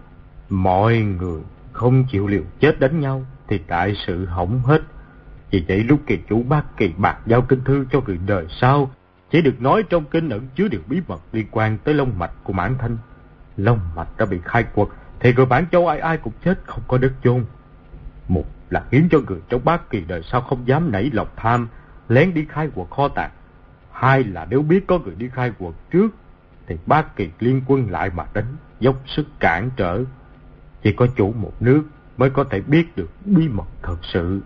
mọi người không chịu liều chết đánh nhau thì đại sự hỏng hết. Vì vậy lúc kỳ chủ Bát Kỳ bạc giao kinh thư cho người đời sau, chỉ được nói trong kinh ẩn chứa điều bí mật liên quan tới long mạch của Mãn Thanh. Long mạch đã bị khai quật thì người Mãn Châu ai ai cũng chết, không có đất chôn. Một là khiến cho người trong Bát Kỳ đời sau không dám nảy lòng tham, lén đi khai quật kho tàng. Hai là nếu biết có người đi khai quật trước thì Bát Kỳ liên quân lại mà đánh, dốc sức cản trở. Chỉ có chủ một nước mới có thể biết được bí mật thật sự.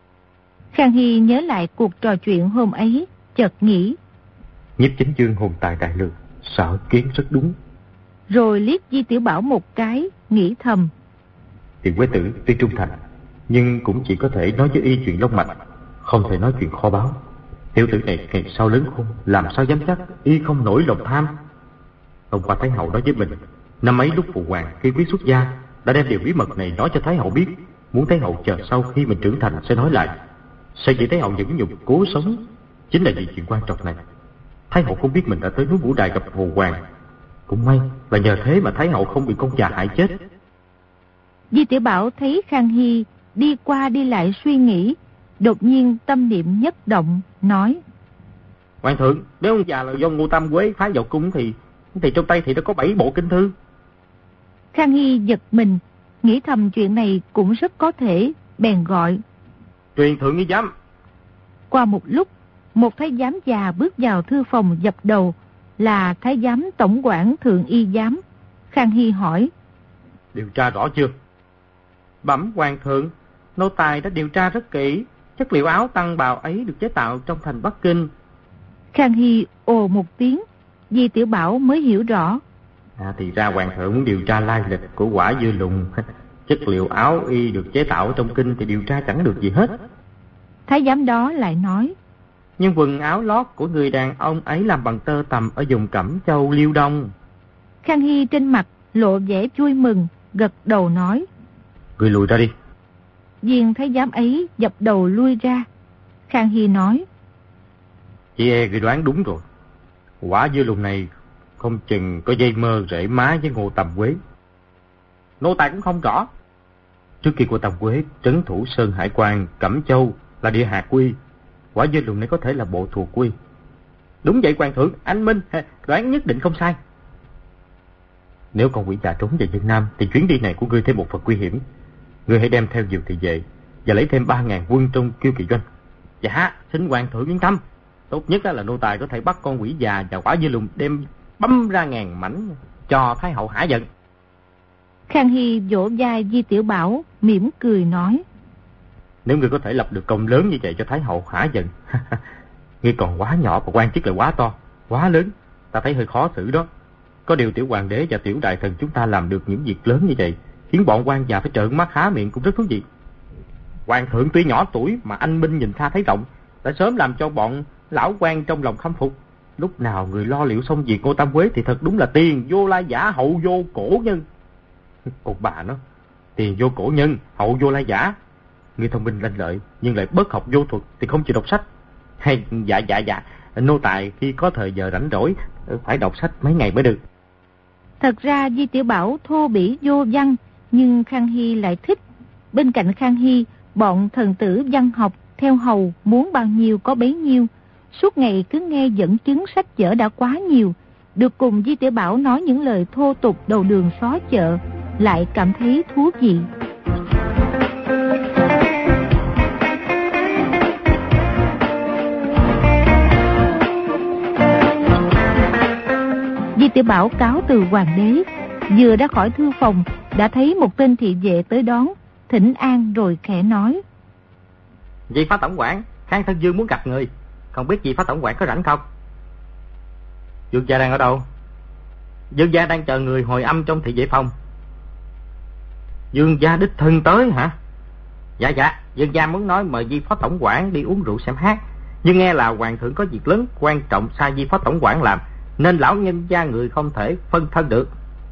Khang Hy nhớ lại cuộc trò chuyện hôm ấy, chợt nghĩ. Nhiếp Chính Dương hùng tài đại lược, sở kiến rất đúng. Rồi liếc Di Tiểu Bảo một cái, nghĩ thầm. Tiền Quế Tử tuy trung thành, nhưng cũng chỉ có thể nói với y chuyện long mạch, không thể nói chuyện kho báu. Tiểu tử này ngày sau lớn khôn, làm sao dám chắc y không nổi lòng tham. Hôm qua Thái Hậu nói với mình, năm ấy lúc phụ hoàng khi quyết xuất gia đã đem điều bí mật này nói cho Thái Hậu biết, muốn Thái Hậu chờ sau khi mình trưởng thành sẽ nói lại. Sao vậy Thái Hậu nhẫn nhục cố sống chính là vì chuyện quan trọng này. Thái Hậu không biết mình đã tới núi Vũ Đài gặp phụ hoàng. Cũng may là nhờ thế mà Thái Hậu không bị con già hại chết. Di Tiểu Bảo thấy Khang Hy đi qua đi lại suy nghĩ, đột nhiên tâm niệm nhất động, nói. Hoàng thượng, nếu ông già là do Ngô Tam Quế phái vào cung thì thì trong tay thì đã có bảy bộ kinh thư. Khang Hy giật mình, nghĩ thầm chuyện này cũng rất có thể, bèn gọi. Truyền thượng nghi giám. Qua một lúc, một thái giám già bước vào thư phòng dập đầu, là thái giám tổng quản thượng y giám. Khang Hy hỏi. Điều tra rõ chưa? Bẩm hoàng thượng, nô tài đã điều tra rất kỹ. Chất liệu áo tăng bào ấy được chế tạo trong thành Bắc Kinh. Khang Hy ồ một tiếng, Di Tiểu Bảo mới hiểu rõ. À, thì ra hoàng thượng muốn điều tra lai lịch của Quả Dưa Lùng. Chất liệu áo y được chế tạo trong kinh thì điều tra chẳng được gì hết. Thái giám đó lại nói. Nhưng quần áo lót của người đàn ông ấy làm bằng tơ tằm ở vùng Cẩm Châu Liêu Đông. Khang Hy trên mặt lộ vẻ vui mừng, gật đầu nói. Người lùi ra đi. Viên thái giám ấy dập đầu lui ra. Khang Hy nói. Chị e người đoán đúng rồi. Quả Dưa Lùng này không chừng có dây mơ rễ má với Ngô Tam Quế. Nô tài cũng không rõ. Trước khi Ngô Tam Quế trấn thủ Sơn Hải Quan, Cẩm Châu là địa hạt quy, Quả Dưa Lùng này có thể là bộ thuộc quy. Đúng vậy hoàng thượng, anh Minh đoán nhất định không sai. Nếu con quỷ già trốn về Việt Nam thì chuyến đi này của ngươi thêm một phần nguy hiểm. Ngươi hãy đem theo nhiều thị vệ và lấy thêm ba ngàn quân trong Kiêu Kỵ Doanh. Dạ, xin hoàng thượng yên tâm. Tốt nhất là nô tài có thể bắt con quỷ già và Quả Dưa Lùng đem băm ra ngàn mảnh cho Thái Hậu hả giận. Khang Hy vỗ vai Di Tiểu Bảo, mỉm cười nói. Nếu ngươi có thể lập được công lớn như vậy cho Thái Hậu hả giận. Ngươi còn quá nhỏ và quan chức lại quá to, quá lớn. Ta thấy hơi khó xử đó. Có điều tiểu hoàng đế và tiểu đại thần chúng ta làm được những việc lớn như vậy, khiến bọn quan già phải trợn mắt há miệng cũng rất thú vị. Hoàng thượng tuy nhỏ tuổi mà anh minh nhìn xa thấy rộng, đã sớm làm cho bọn lão quan trong lòng khâm phục. Lúc nào người lo liệu xong việc Ngô Tam Quế thì thật đúng là tiền vô lai giả, hậu vô cổ nhân. Còn bà nó, tiền vô cổ nhân, hậu vô lai giả. Người thông minh lanh lợi nhưng lại bất học vô thuật thì không chịu đọc sách. Hay dạ dạ dạ, nô tài khi có thời giờ rảnh rỗi phải đọc sách mấy ngày mới được. Thật ra Di Tiểu Bảo thô bỉ vô văn, nhưng Khang Hy lại thích. Bên cạnh Khang Hy, bọn thần tử văn học theo hầu muốn bao nhiêu có bấy nhiêu. Suốt ngày cứ nghe dẫn chứng sách vở đã quá nhiều, được cùng Di Tiểu Bảo nói những lời thô tục đầu đường xó chợ, lại cảm thấy thú vị. Di Tiểu Bảo cáo từ hoàng đế, vừa ra khỏi thư phòng đã thấy một tên thị vệ tới đón, thỉnh an rồi khẽ nói. Di phó tổng quản, Khang Thân Dương muốn gặp người, không biết Di phó tổng quản có rảnh không? Dương gia đang ở đâu? Dương gia đang chờ người hồi âm trong thị vệ phòng. Dương gia đích thân tới hả? Dạ dạ, Dương gia muốn nói mời Di Phó Tổng quản đi uống rượu xem hát. Nhưng nghe là hoàng thượng có việc lớn quan trọng sai Di Phó Tổng quản làm, nên lão nhân gia người không thể phân thân được.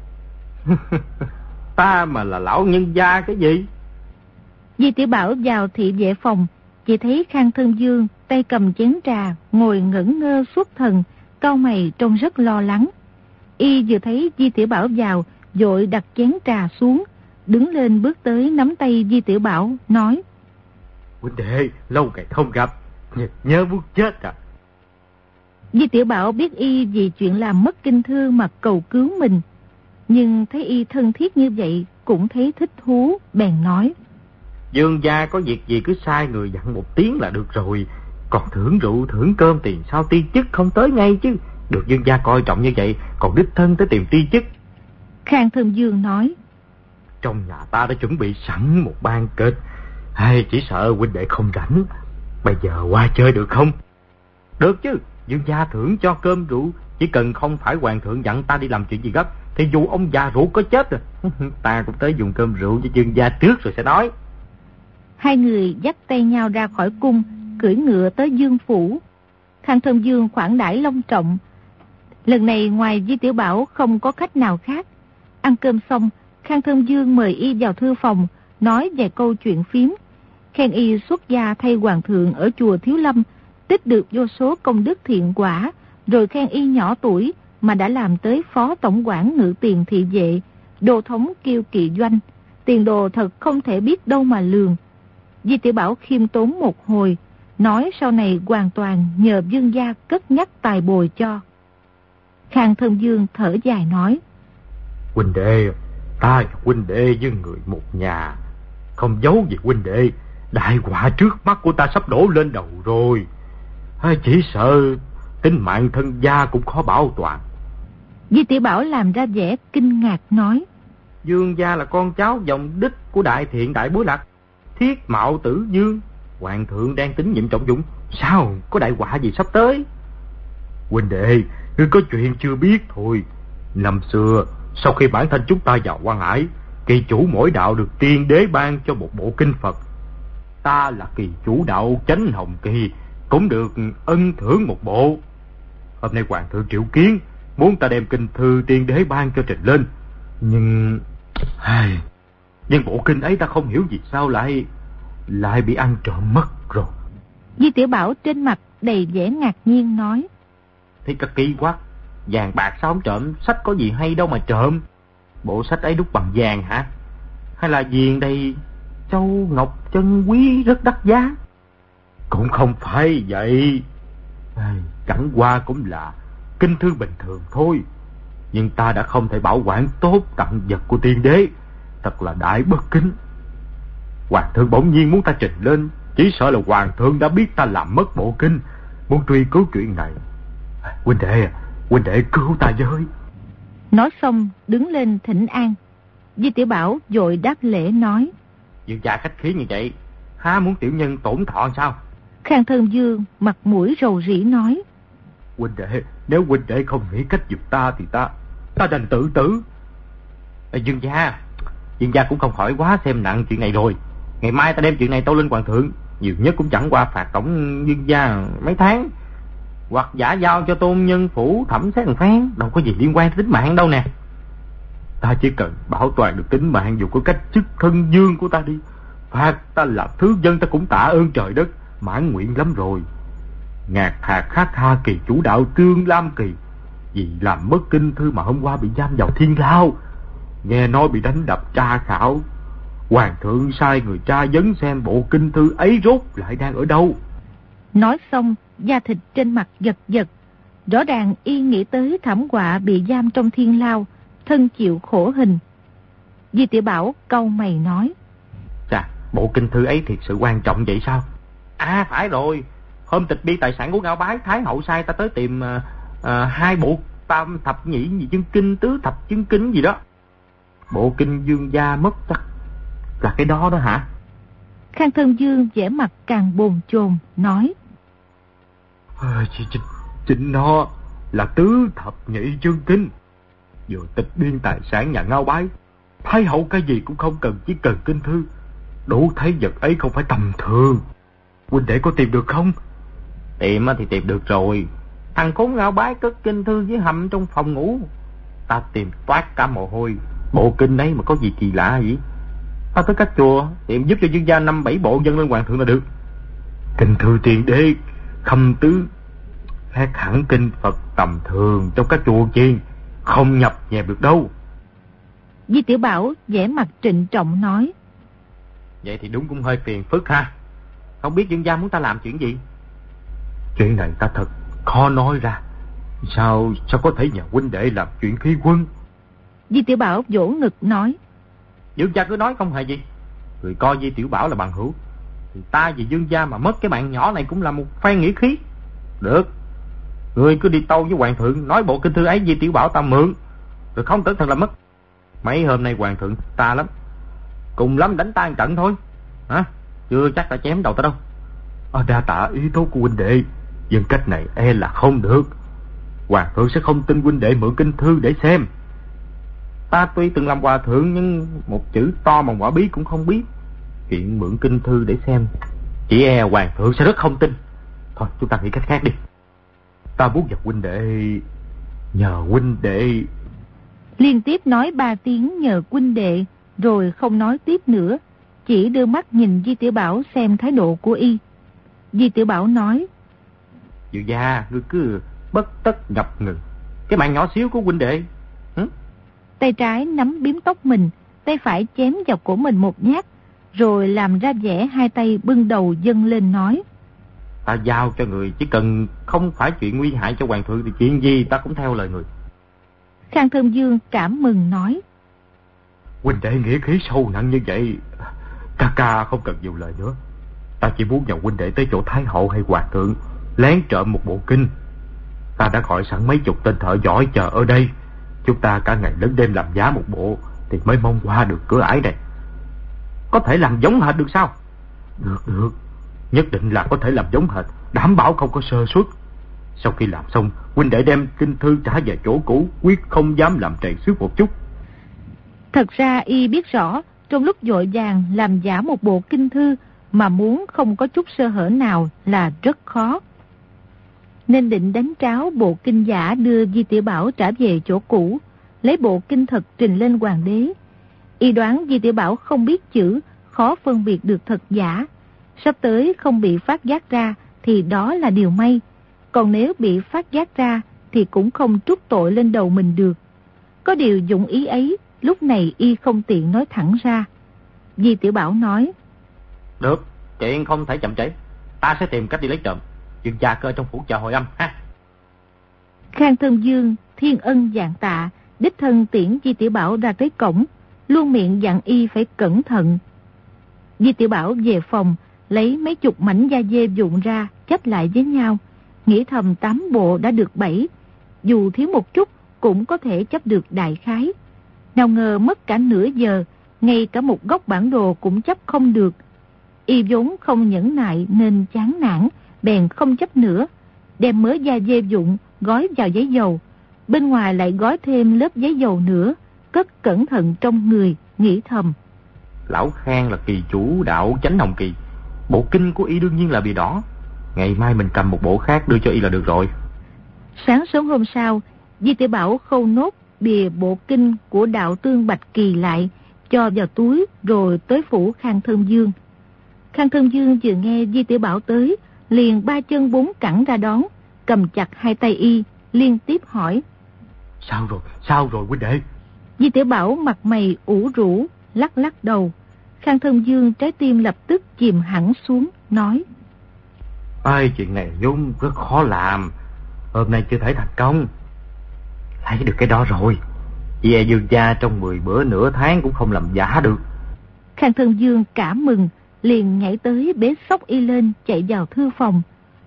Ta mà là lão nhân gia cái gì? Di Tiểu Bảo vào thị vệ phòng, chỉ thấy Khang Thân Dương tay cầm chén trà, ngồi ngẩn ngơ xuất thần, cau mày trông rất lo lắng. Y vừa thấy Di Tiểu Bảo vào, vội đặt chén trà xuống, đứng lên bước tới nắm tay Di Tiểu Bảo, nói: Huynh đệ, lâu ngày không gặp, nhớ muốn chết à. Di Tiểu Bảo biết Y vì chuyện làm mất kinh thư mà cầu cứu mình, nhưng thấy Y thân thiết như vậy cũng thấy thích thú, bèn nói: Dương gia có việc gì cứ sai người dặn một tiếng là được rồi. Còn thưởng rượu thưởng cơm tiền sao ti chức không tới ngay chứ. Được Dương gia coi trọng như vậy, còn đích thân tới tìm ti chức. Khang Thân Dương nói: Trong nhà ta đã chuẩn bị sẵn một ban kịch, hay chỉ sợ huynh đệ không rảnh. Bây giờ qua chơi được không? Được chứ, Dương gia thưởng cho cơm rượu, chỉ cần không phải hoàng thượng dặn ta đi làm chuyện gì gấp, thì dù ông già ruột có chết rồi, ta cũng tới dùng cơm rượu cho Dương gia trước rồi sẽ nói. Hai người dắt tay nhau ra khỏi cung, cưỡi ngựa tới Dương phủ. Khang Thân Dương khoản đãi long trọng. Lần này ngoài Di Tiểu Bảo không có khách nào khác. Ăn cơm xong, Khang Thân Dương mời Y vào thư phòng, nói vài câu chuyện phiếm, khen Y xuất gia thay hoàng thượng ở chùa Thiếu Lâm, tích được vô số công đức thiện quả, rồi khen Y nhỏ tuổi mà đã làm tới phó tổng quản ngự tiền thị vệ, đô thống kiêu kỵ doanh, tiền đồ thật không thể biết đâu mà lường. Di Tiểu Bảo khiêm tốn một hồi, nói sau này hoàn toàn nhờ Dương gia cất nhắc tài bồi cho. Khang Thân Dương thở dài nói: Huynh đệ, ta và huynh đệ với người một nhà, không giấu gì huynh đệ, đại họa trước mắt của ta sắp đổ lên đầu rồi. Chỉ sợ tính mạng thân gia cũng khó bảo toàn. Di Tiểu Bảo làm ra vẻ kinh ngạc nói: Dương gia là con cháu dòng đích của đại thiện đại bối lạc, Thiết Mạo Tử Dương. Hoàng thượng đang tín nhiệm trọng dụng, sao có đại họa gì sắp tới? Huynh đệ, ngươi có chuyện chưa biết thôi. Năm xưa, sau khi bản thân chúng ta vào Quan Hải, kỳ chủ mỗi đạo được tiên đế ban cho một bộ kinh Phật. Ta là kỳ chủ đạo Chánh Hồng Kỳ, cũng được ân thưởng một bộ. Hôm nay hoàng thượng triệu kiến, muốn ta đem kinh thư tiên đế ban cho trình lên. Nhưng... Nhưng bộ kinh ấy ta không hiểu vì sao lại... lại bị ăn trộm mất rồi. Di Tiểu Bảo trên mặt đầy vẻ ngạc nhiên nói: Thì cả kỳ quá, vàng bạc sao không trộm, sách có gì hay đâu mà trộm. Bộ sách ấy đúc bằng vàng hả? Hay là viền đầy châu ngọc chân quý rất đắt giá? Cũng không phải vậy. Chẳng qua cũng là kinh thư bình thường thôi. Nhưng ta đã không thể bảo quản tốt tặng vật của tiên đế, thật là đại bất kính. Hoàng thượng bỗng nhiên muốn ta trình lên, chỉ sợ là hoàng thượng đã biết ta làm mất bộ kinh, muốn truy cứu chuyện này. Huynh đệ, huynh đệ cứu ta với. Nói xong đứng lên thỉnh an. Di Tiểu Bảo vội đáp lễ nói: Dương gia khách khí như vậy, há muốn tiểu nhân tổn thọ sao? Khang Thân Dương mặt mũi rầu rĩ nói: Huynh đệ, nếu huynh đệ không nghĩ cách giúp ta thì ta ta đành tự tử. À, Dương gia, Dương gia cũng không khỏi quá xem nặng chuyện này rồi. Ngày mai ta đem chuyện này tâu lên hoàng thượng, nhiều nhất cũng chẳng qua phạt tổng Dương gia mấy tháng, hoặc giả giao cho tôn nhân phủ thẩm xét một phen, đâu có gì liên quan tới tính mạng đâu nè. Ta chỉ cần bảo toàn được tính mạng dù có cách chức thân dương của ta đi, phạt ta làm thứ dân ta cũng tạ ơn trời đất, mãn nguyện lắm rồi. Ngạc thạc khát tha kỳ chủ đạo Trương Lam Kỳ, vì làm mất kinh thư mà hôm qua bị giam vào thiên lao, nghe nói bị đánh đập tra khảo. Hoàng thượng sai người tra vấn xem bộ kinh thư ấy rốt lại đang ở đâu. Nói xong, da thịt trên mặt giật giật. Rõ ràng Y nghĩ tới thảm họa bị giam trong thiên lao, thân chịu khổ hình. Di Tiểu Bảo cau mày nói: Chà, bộ kinh thư ấy thiệt sự quan trọng vậy sao? À phải rồi, hôm tịch bi tài sản của Ngao Bái, Thái hậu sai ta tới tìm uh, uh, hai bộ tam thập nhị gì chân kinh, tứ thập chân kinh gì đó. Bộ kinh Dương gia mất chắc là cái đó đó hả? Khang Thân Dương vẻ mặt càng bồn chồn nói: à, chính, chính nó là tứ thập nhị chân kinh. Vừa tịch biên tài sản nhà Ngao Bái, Thái hậu cái gì cũng không cần, chỉ cần kinh thư. Đủ thấy vật ấy không phải tầm thường. Huynh đệ có tìm được không? Tìm thì tìm được rồi. Thằng khốn ngao bái cất kinh thư dưới hầm trong phòng ngủ. Ta tìm toát cả mồ hôi. Bộ kinh ấy mà có gì kỳ lạ vậy? Ta tới các chùa tìm giúp cho dương gia năm bảy bộ dâng lên hoàng thượng là được. Kinh thư tiền đế khâm tứ khác hẳn kinh Phật tầm thường trong các chùa chiền, không nhập nhèm được đâu. Di Tiểu Bảo vẻ mặt trịnh trọng nói. Vậy thì đúng cũng hơi phiền phức ha. Không biết dương gia muốn ta làm chuyện gì? Chuyện này ta thật khó nói ra. Sao sao có thể nhờ huynh đệ làm chuyện khí quân? Di Tiểu Bảo vỗ ngực nói. Dương gia cứ nói không hề gì. Người coi Di Tiểu Bảo là bằng hữu, thì ta vì dương gia mà mất cái bạn nhỏ này cũng là một phen nghĩa khí. Được, người cứ đi tâu với hoàng thượng, nói bộ kinh thư ấy Di Tiểu Bảo ta mượn, rồi không cẩn thận làm mất. Mấy hôm nay hoàng thượng ta lắm, cùng lắm đánh ta một trận thôi. Hả? Chưa chắc đã chém đầu ta đâu. À, đa tạ ý tốt của huynh đệ, nhưng cách này e là không được. Hoàng thượng sẽ không tin huynh đệ mượn kinh thư để xem. Ta tuy từng làm hòa thượng, nhưng một chữ to bằng quả bí cũng không biết. Chuyện mượn kinh thư để xem, chỉ e hoàng thượng sẽ rất không tin. Thôi chúng ta nghĩ cách khác đi. Ta muốn gặp huynh đệ, nhờ huynh đệ. Liên tiếp nói ba tiếng nhờ huynh đệ, rồi không nói tiếp nữa, chỉ đưa mắt nhìn Di Tiểu Bảo xem thái độ của y. Di Tiểu Bảo nói. Dự gia, ngươi cứ bất tất ngập ngừng cái mạng nhỏ xíu của huynh đệ. Hử? Tay trái nắm bím tóc mình, tay phải chém vào cổ mình một nhát, rồi làm ra vẻ hai tay bưng đầu dâng lên nói. Ta giao cho người, chỉ cần không phải chuyện nguy hại cho hoàng thượng thì chuyện gì ta cũng theo lời người. Khang Thơm Dương cảm mừng nói. Huynh đệ nghĩa khí sâu nặng như vậy, ca ca không cần nhiều lời nữa. Ta chỉ muốn nhờ huynh đệ tới chỗ Thái hậu hay hoàng thượng lén trộm một bộ kinh. Ta đã gọi sẵn mấy chục tên thợ giỏi chờ ở đây. Chúng ta cả ngày lẫn đêm làm giá một bộ thì mới mong qua được cửa ải này. Có thể làm giống hệt được sao? Được được, nhất định là có thể làm giống hệt, đảm bảo không có sơ suất. Sau khi làm xong, huynh đệ đem kinh thư trả về chỗ cũ, quyết không dám làm trầy xước một chút. Thật ra y biết rõ, trong lúc vội vàng làm giả một bộ kinh thư mà muốn không có chút sơ hở nào là rất khó. Nên định đánh tráo bộ kinh giả đưa Di Tiểu Bảo trả về chỗ cũ, lấy bộ kinh thật trình lên hoàng đế. Y đoán Di Tiểu Bảo không biết chữ, khó phân biệt được thật giả. Sắp tới không bị phát giác ra thì đó là điều may. Còn nếu bị phát giác ra thì cũng không trút tội lên đầu mình được. Có điều dụng ý ấy, lúc này y không tiện nói thẳng ra. Di Tiểu Bảo nói. Được, chuyện không thể chậm trễ. Ta sẽ tìm cách đi lấy trộm. Dương gia cơ trong phủ chờ hồi âm ha. Khang Thơm Dương thiên ân vạn tạ, đích thân tiễn Di Tiểu Bảo ra tới cổng, luôn miệng dặn y phải cẩn thận. Di Tiểu Bảo về phòng, lấy mấy chục mảnh da dê vụn ra chấp lại với nhau, nghĩ thầm tám bộ đã được bảy, dù thiếu một chút cũng có thể chấp được đại khái. Nào ngờ mất cả nửa giờ, ngay cả một góc bản đồ cũng chấp không được. Y vốn không nhẫn nại nên chán nản, bèn không chấp nữa, đem mớ da dê vụn gói vào giấy dầu, bên ngoài lại gói thêm lớp giấy dầu nữa, cất cẩn thận trong người, nghĩ thầm. Lão Khang là kỳ chủ đạo Chánh Hồng Kỳ, bộ kinh của y đương nhiên là bìa đỏ. Ngày mai mình cầm một bộ khác đưa cho y là được rồi. Sáng sớm hôm sau, Di Tiểu Bảo khâu nốt bìa bộ kinh của đạo Tương Bạch Kỳ lại, cho vào túi rồi tới phủ Khang Thơm Dương. Khang Thơm Dương vừa nghe Di Tiểu Bảo tới, liền ba chân bốn cẳng ra đón, cầm chặt hai tay y, liên tiếp hỏi. Sao rồi, sao rồi huynh đệ? Di Tiểu Bảo mặt mày ủ rũ, lắc lắc đầu. Khang Thơm Dương trái tim lập tức chìm hẳn xuống, nói. Ai, chuyện này vốn rất khó làm, hôm nay chưa thể thành công. Lấy được cái đó rồi, chị e Dương gia trong mười bữa nửa tháng cũng không làm giả được. Khang Thơm Dương cảm mừng, liền nhảy tới bế xốc y lên, chạy vào thư phòng.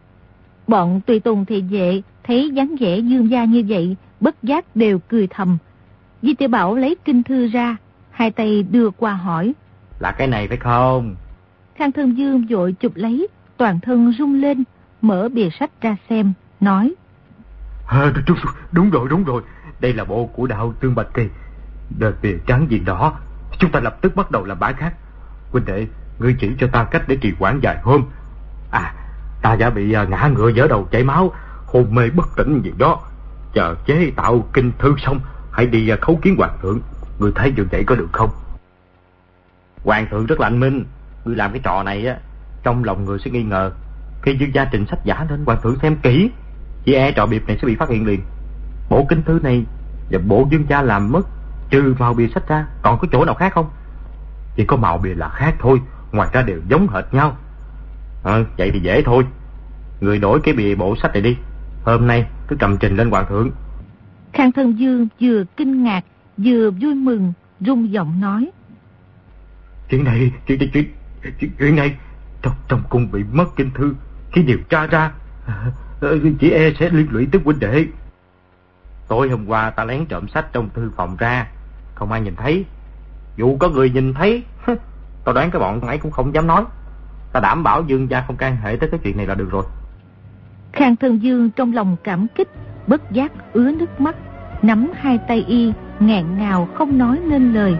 Bọn tùy tùng thị vệ thấy dáng vẻ Dương gia như vậy, bất giác đều cười thầm. Di Tiểu Bảo lấy kinh thư ra, hai tay đưa qua hỏi. Là cái này phải không? Khang Thơm Dương vội chụp lấy, toàn thân rung lên, mở bìa sách ra xem, nói. À, đúng, đúng rồi, đúng rồi, đây là bộ của đạo Tương Bạch Kỳ. Đợt bìa trắng gì đó, chúng ta lập tức bắt đầu làm bãi khác. Huynh đệ, ngươi chỉ cho ta cách để trì hoãn vài hôm. À, ta đã bị ngã ngựa vỡ đầu chảy máu, hôn mê bất tỉnh gì đó. Chờ chế tạo kinh thư xong, hãy đi khấu kiến hoàng thượng. Ngươi thấy như vậy có được không? Hoàng thượng rất là anh minh. Ngươi làm cái trò này á, trong lòng người sẽ nghi ngờ. Khi Dương gia trình sách giả lên, hoàng thượng xem kỹ, chỉ e trò biệp này sẽ bị phát hiện liền. Bộ kinh thư này và bộ Dương gia làm mất, trừ màu bìa sách ra, còn có chỗ nào khác không? Chỉ có màu bìa là khác thôi, ngoài ra đều giống hệt nhau. À, vậy thì dễ thôi. Người đổi cái bìa bộ sách này đi, hôm nay cứ cầm trình lên hoàng thượng. Khang Thân Dương vừa kinh ngạc vừa vui mừng, rung giọng nói: Chuyện này, chuyện chuyện chuyện, chuyện này trong trong cung bị mất kinh thư, khi điều tra ra, chỉ e sẽ liên lụy tới huynh đệ. Tối hôm qua ta lén trộm sách trong thư phòng ra, không ai nhìn thấy. Dù có người nhìn thấy, tao đoán cái bọn ấy cũng không dám nói. Ta đảm bảo Dương gia không can hệ tới cái chuyện này là được rồi. Khang Thân Dương trong lòng cảm kích, bất giác ứa nước mắt, nắm hai tay y, nghẹn ngào không nói nên lời.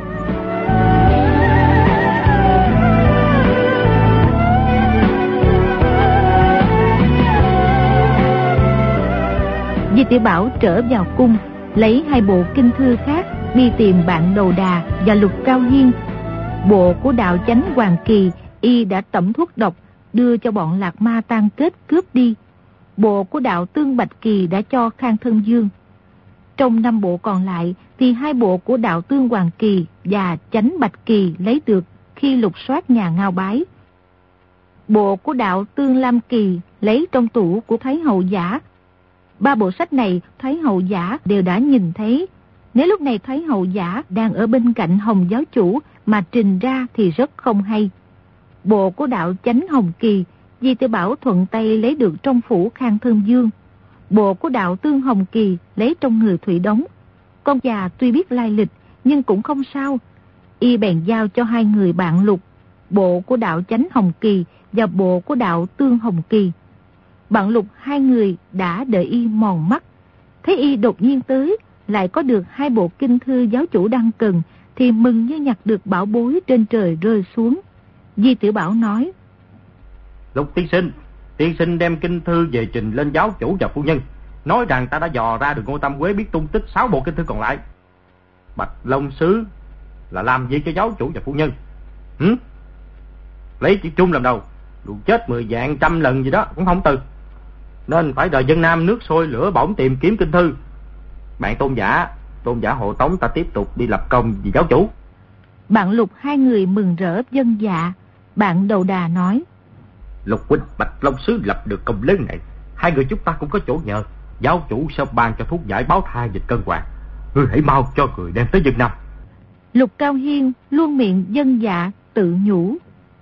Di Tiểu Bảo trở vào cung, lấy hai bộ kinh thư khác đi tìm bạn Đầu Đà và Lục Cao Hiên. Bộ của đạo chánh Hoàng Kỳ y đã tẩm thuốc độc đưa cho bọn Lạc Ma tan kết cướp đi. Bộ của đạo Tương Bạch Kỳ đã cho Khang Thân Dương. Trong năm bộ còn lại thì hai bộ của đạo Tương Hoàng Kỳ và chánh Bạch Kỳ lấy được khi lục soát nhà Ngao Bái. Bộ của đạo Tương Lam Kỳ lấy trong tủ của Thái Hậu Giả. Ba bộ sách này Thái Hậu Giả đều đã nhìn thấy. Nếu lúc này Thái Hậu Giả đang ở bên cạnh Hồng giáo chủ mà trình ra thì rất không hay. Bộ của đạo chánh Hồng Kỳ, Di Tiểu Bảo thuận tay lấy được trong phủ Khang Thân Dương. Bộ của đạo Tương Hồng Kỳ lấy trong người Thủy Đống. Con già tuy biết lai lịch nhưng cũng không sao. Y bèn giao cho hai người bạn Lục, bộ của đạo chánh Hồng Kỳ và bộ của đạo Tương Hồng Kỳ. Bạn Lục hai người đã đợi y mòn mắt. Thấy y đột nhiên tới, lại có được hai bộ kinh thư giáo chủ đang cần, thì mừng như nhặt được bảo bối trên trời rơi xuống. Di Tiểu Bảo nói: Lục tiên sinh, tiên sinh đem kinh thư về trình lên giáo chủ và phu nhân, nói rằng ta đã dò ra được Ngô Tam Quế biết tung tích sáu bộ kinh thư còn lại. Bạch Long Sứ là làm gì cho giáo chủ và phu nhân? Hử? Lấy chữ Trung làm đầu, đủ chết mười vạn trăm lần gì đó cũng không từ. Nên phải đợi dân Nam nước sôi lửa bỏng tìm kiếm kinh thư. Bạn Tôn giả, Tôn giả hộ tống ta tiếp tục đi lập công vì giáo chủ. Bạn Lục hai người mừng rỡ vâng dạ. Bạn Đầu Đà nói: Lục huynh, Bạch Long Sứ lập được công lớn này, hai người chúng ta cũng có chỗ nhờ. Giáo chủ sẽ ban cho thuốc giải báo thai dịch cân hoàng. Ngươi hãy mau cho người đem tới dân Nam. Lục Cao Hiên luôn miệng vâng dạ, tự nhủ: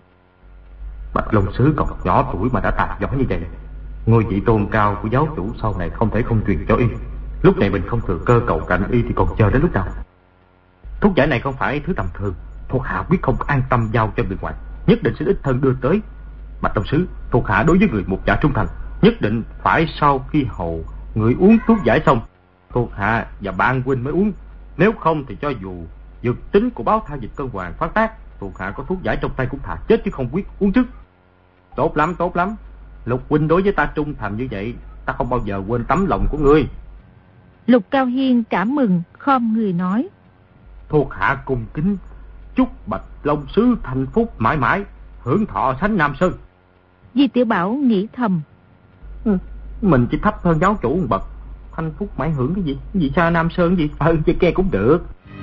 Bạch Long Sứ còn nhỏ tuổi mà đã tài giỏi như vậy, ngôi vị tôn cao của giáo chủ sau này không thể không truyền cho y. Lúc này mình không thừa cơ cầu cạnh y thì còn chờ đến lúc nào? Thuốc giải này không phải thứ tầm thường, thuộc hạ quyết không an tâm giao cho người ngoài, nhất định sẽ đích thân đưa tới. Bạch Long Sứ, thuộc hạ đối với người một giả trung thành, nhất định phải sau khi hầu người uống thuốc giải xong, thuộc hạ và bạn huynh mới uống. Nếu không thì cho dù dược tính của báo thai dịch cân hoàng phát tác, thuộc hạ có thuốc giải trong tay cũng thà chết chứ không quyết uống trước. Tốt lắm, tốt lắm. Lục huynh đối với ta trung thành như vậy, ta không bao giờ quên tấm lòng của ngươi. Lục Cao Hiên cảm mừng, khom người nói: Thuộc hạ cung kính chúc Bạch Long Sứ thành phúc mãi mãi, hưởng thọ sánh Nam Sơn. Di Tiểu Bảo nghĩ thầm: ừ, mình chỉ thấp hơn giáo chủ một bậc, thanh phúc mãi hưởng cái gì? Cái gì sao Nam Sơn gì? Ừ, chứ nghe cũng được.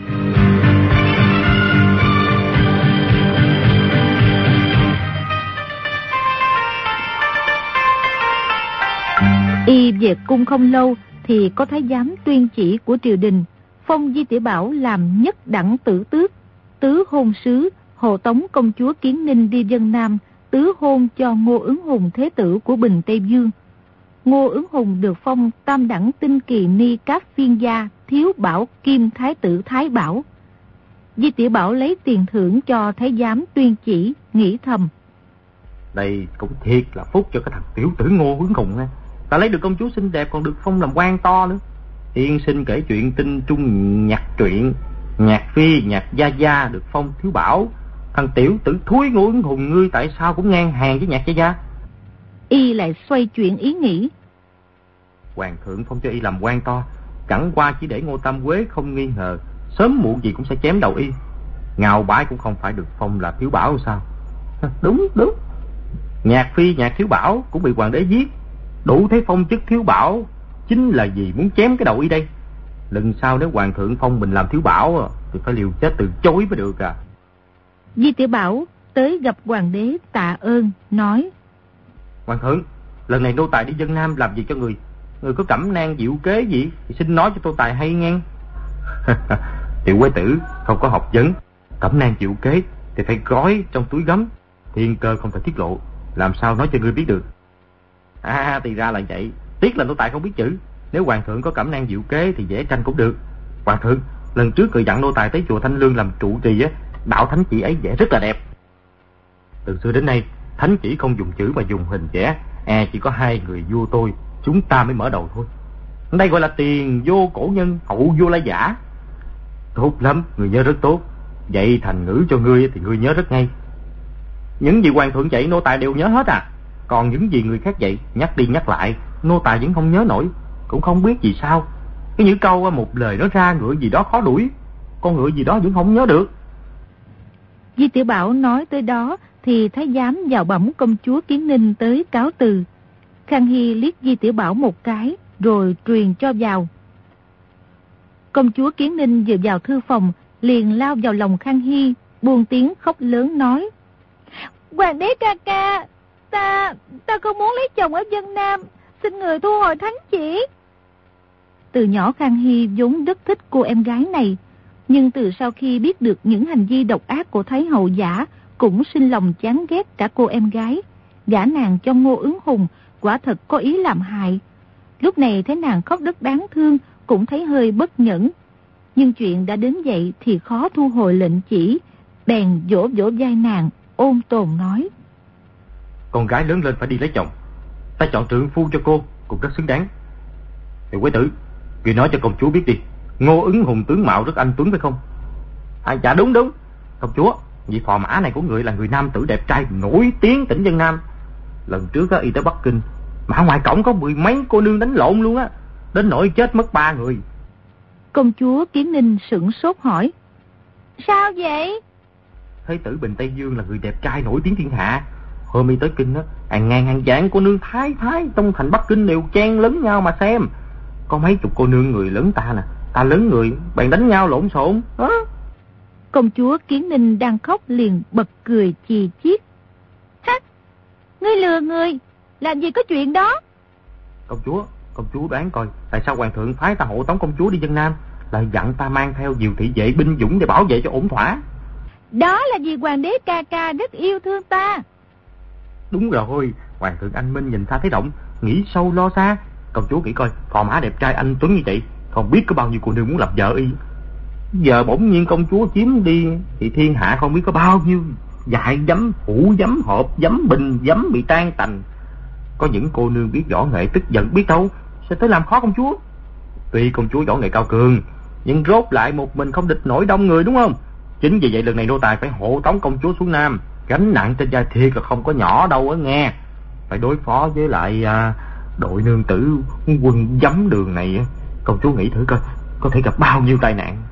Y về cung không lâu thì có thái giám tuyên chỉ của triều đình, phong Di Tiểu Bảo làm nhất đẳng tử tước, tứ hôn sứ, hộ tống công chúa Kiến Ninh đi dân Nam, tứ hôn cho Ngô Ứng Hùng thế tử của Bình Tây Dương. Ngô Ứng Hùng được phong tam đẳng tinh kỳ ni cáp phiên gia, thiếu bảo kim thái tử Thái Bảo. Di Tiểu Bảo lấy tiền thưởng cho thái giám tuyên chỉ, nghĩ thầm: Đây cũng thiệt là phúc cho cái thằng tiểu tử Ngô Ứng Hùng nha. Ta lấy được công chúa xinh đẹp còn được phong làm quan to nữa. Tiên sinh kể chuyện tinh trung nhạc truyện, Nhạc Phi, Nhạc Gia Gia được phong thiếu bảo. Thằng tiểu tử thúi Ngô Ứng Hùng ngươi tại sao cũng ngang hàng với Nhạc Gia Gia? Y lại xoay chuyển ý nghĩ. Hoàng thượng phong cho y làm quan to, chẳng qua chỉ để Ngô Tam Quế không nghi ngờ, sớm muộn gì cũng sẽ chém đầu y. Ngao Bái cũng không phải được phong là thiếu bảo sao? Đúng, đúng. Nhạc Phi, Nhạc thiếu bảo cũng bị hoàng đế giết, đủ thấy phong chức thiếu bảo chính là gì muốn chém cái đầu y đây. Lần sau nếu hoàng thượng phong mình làm thiếu bảo thì phải liều chết từ chối mới được à. Di Tiểu Bảo tới gặp hoàng đế tạ ơn, nói: Hoàng thượng, lần này nô tài đi Vân Nam làm gì cho người? Người có cẩm nang diệu kế gì thì xin nói cho nô tài hay nghe. Tiểu Quế tử không có học vấn, cẩm nang diệu kế thì phải gói trong túi gấm, thiên cơ không thể tiết lộ, làm sao nói cho ngươi biết được. À thì ra là vậy, tiếc là nô tài không biết chữ. Nếu hoàng thượng có cẩm nang diệu kế thì vẽ tranh cũng được. Hoàng thượng, lần trước người dặn nô tài tới chùa Thanh Lương làm trụ trì á, đạo thánh chỉ ấy vẽ rất là đẹp. Từ xưa đến nay thánh chỉ không dùng chữ mà dùng hình vẽ, à chỉ có hai người vua tôi chúng ta mới mở đầu thôi. Đây gọi là tiền vô cổ nhân, hậu vô lai giả. Tốt lắm, người nhớ rất tốt. Dạy thành ngữ cho ngươi thì ngươi nhớ rất ngay. Những gì hoàng thượng dạy nô tài đều nhớ hết à. Còn những gì người khác dạy nhắc đi nhắc lại nô tài vẫn không nhớ nổi, cũng không biết vì sao. Cái những câu một lời nói ra ngựa gì đó khó đuổi, con ngựa gì đó vẫn không nhớ được. Di Tiểu Bảo nói tới đó thì thái giám vào bẩm công chúa Kiến Ninh tới cáo từ. Khang Hy liếc Di Tiểu Bảo một cái rồi truyền cho vào. Công chúa Kiến Ninh vừa vào thư phòng liền lao vào lòng Khang Hy, buông tiếng khóc lớn nói: Hoàng đế ca ca, ta ta không muốn lấy chồng ở Vân Nam, xin người thu hồi thánh chỉ. Từ nhỏ Khang Hy vốn rất thích cô em gái này, nhưng từ sau khi biết được những hành vi độc ác của Thái hậu Giả, cũng sinh lòng chán ghét cả cô em gái. Gả nàng cho Ngô Ứng Hùng quả thật có ý làm hại. Lúc này thấy nàng khóc rất đáng thương, cũng thấy hơi bất nhẫn. Nhưng chuyện đã đến vậy thì khó thu hồi lệnh chỉ, bèn vỗ vỗ vai nàng, ôn tồn nói: Con gái lớn lên phải đi lấy chồng, ta chọn trượng phu cho cô cũng rất xứng đáng. Tiểu Quế tử, người nói cho công chúa biết đi, Ngô Ứng Hùng tướng mạo rất anh tuấn phải không? À dạ đúng đúng. Công chúa, vị phò mã này của người là người nam tử đẹp trai nổi tiếng tỉnh Vân Nam. Lần trước á, y tới Bắc Kinh, mà ngoài cổng có mười mấy cô nương đánh lộn luôn á, đến nỗi chết mất ba người. Công chúa Kiến Ninh sửng sốt hỏi: Sao vậy? Thái tử Bình Tây Dương là người đẹp trai nổi tiếng thiên hạ. Hôm y tới Kinh á, hàng ngàn hàng vạn cô nương thái thái trong thành Bắc Kinh đều chen lấn nhau mà xem. Có mấy chục cô nương người lớn ta nè, ta lớn người, bèn đánh nhau lộn xộn đó. Công chúa Kiến Ninh đang khóc liền bật cười chì chiết: Ha, ngươi lừa người, làm gì có chuyện đó. Công chúa, công chúa đoán coi, tại sao hoàng thượng phái ta hộ tống công chúa đi Vân Nam, lại dặn ta mang theo nhiều thị vệ binh dũng để bảo vệ cho ổn thỏa? Đó là vì hoàng đế ca ca rất yêu thương ta. Đúng rồi, hoàng thượng anh minh nhìn ta thấy động, nghĩ sâu lo xa. Công chúa nghĩ coi, phò mã đẹp trai anh tuấn như vậy, không biết có bao nhiêu cô nương muốn làm vợ y. Giờ bỗng nhiên công chúa chiếm đi thì thiên hạ không biết có bao nhiêu dại dấm, hũ dấm, hộp dấm, bình dấm bị tan tành. Có những cô nương biết võ nghệ tức giận biết đâu sẽ tới làm khó công chúa. Tuy công chúa võ nghệ cao cường, nhưng rốt lại một mình không địch nổi đông người, đúng không? Chính vì vậy lần này nô tài phải hộ tống công chúa xuống Nam, gánh nặng trên vai thiệt là không có nhỏ đâu á nghe. Phải đối phó với lại à, đội nương tử quân giấm đường này, công chúa nghĩ thử coi có thể gặp bao nhiêu tai nạn.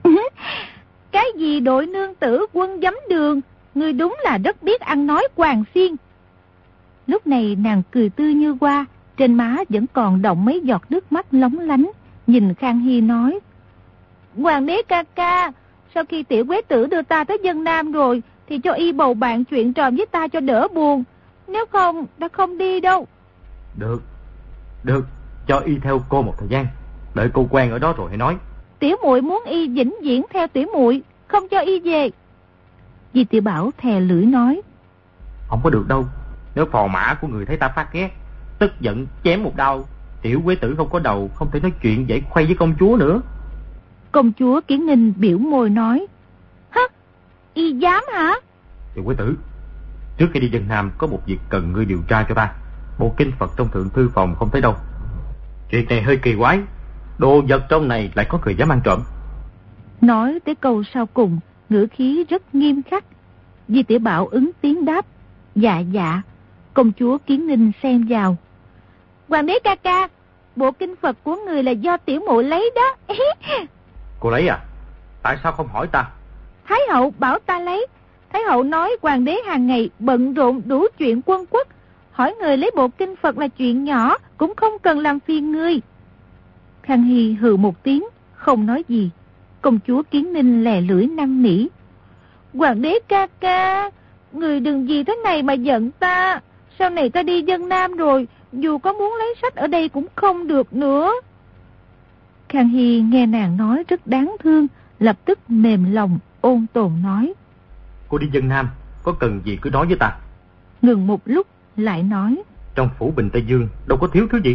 Cái gì đội nương tử quân giấm đường, ngươi đúng là rất biết ăn nói Hoàng Xiên. Lúc này nàng cười tươi như hoa, trên má vẫn còn đọng mấy giọt nước mắt lóng lánh, nhìn Khang Hy nói: Hoàng đế ca ca, sau khi tiểu quế tử đưa ta tới Vân Nam rồi thì cho y bầu bạn chuyện trò với ta cho đỡ buồn, nếu không ta không đi đâu. Được, được, cho y theo cô một thời gian, đợi cô quen ở đó rồi hãy nói. Tiểu muội muốn y vĩnh viễn theo tiểu muội, không cho y về. Di Tiểu Bảo thè lưỡi nói: Không có được đâu, nếu phò mã của người thấy ta phát ghét, tức giận chém một đao, tiểu quế tử không có đầu, không thể nói chuyện dễ khoay với công chúa nữa. Công chúa Kiến Ninh biểu môi nói: Hả, y dám hả? Tiểu quế tử, trước khi đi Vân Nam có một việc cần ngươi điều tra cho ta. Bộ kinh Phật trong thượng thư phòng không thấy đâu. Chuyện này hơi kỳ quái, đồ vật trong này lại có người dám ăn trộm. Nói tới câu sau cùng, ngữ khí rất nghiêm khắc. Di Tiểu Bảo ứng tiếng đáp: Dạ dạ. Công chúa Kiến Ninh xen vào: Hoàng đế ca ca, bộ kinh Phật của người là do tiểu muội lấy đó. Cô lấy à? Tại sao không hỏi ta? Thái hậu bảo ta lấy. Thái hậu nói hoàng đế hàng ngày bận rộn đủ chuyện quân quốc, hỏi người lấy bộ kinh Phật là chuyện nhỏ, cũng không cần làm phiền ngươi. Khang Hy hừ một tiếng, không nói gì. Công chúa Kiến Ninh lè lưỡi năn nỉ: Hoàng đế ca ca, người đừng vì thế này mà giận ta. Sau này ta đi Vân Nam rồi, dù có muốn lấy sách ở đây cũng không được nữa. Khang Hy nghe nàng nói rất đáng thương, lập tức mềm lòng, ôn tồn nói: Cô đi Vân Nam, có cần gì cứ nói với ta. Ngừng một lúc, lại nói: Trong phủ Bình Tây Dương đâu có thiếu thứ gì.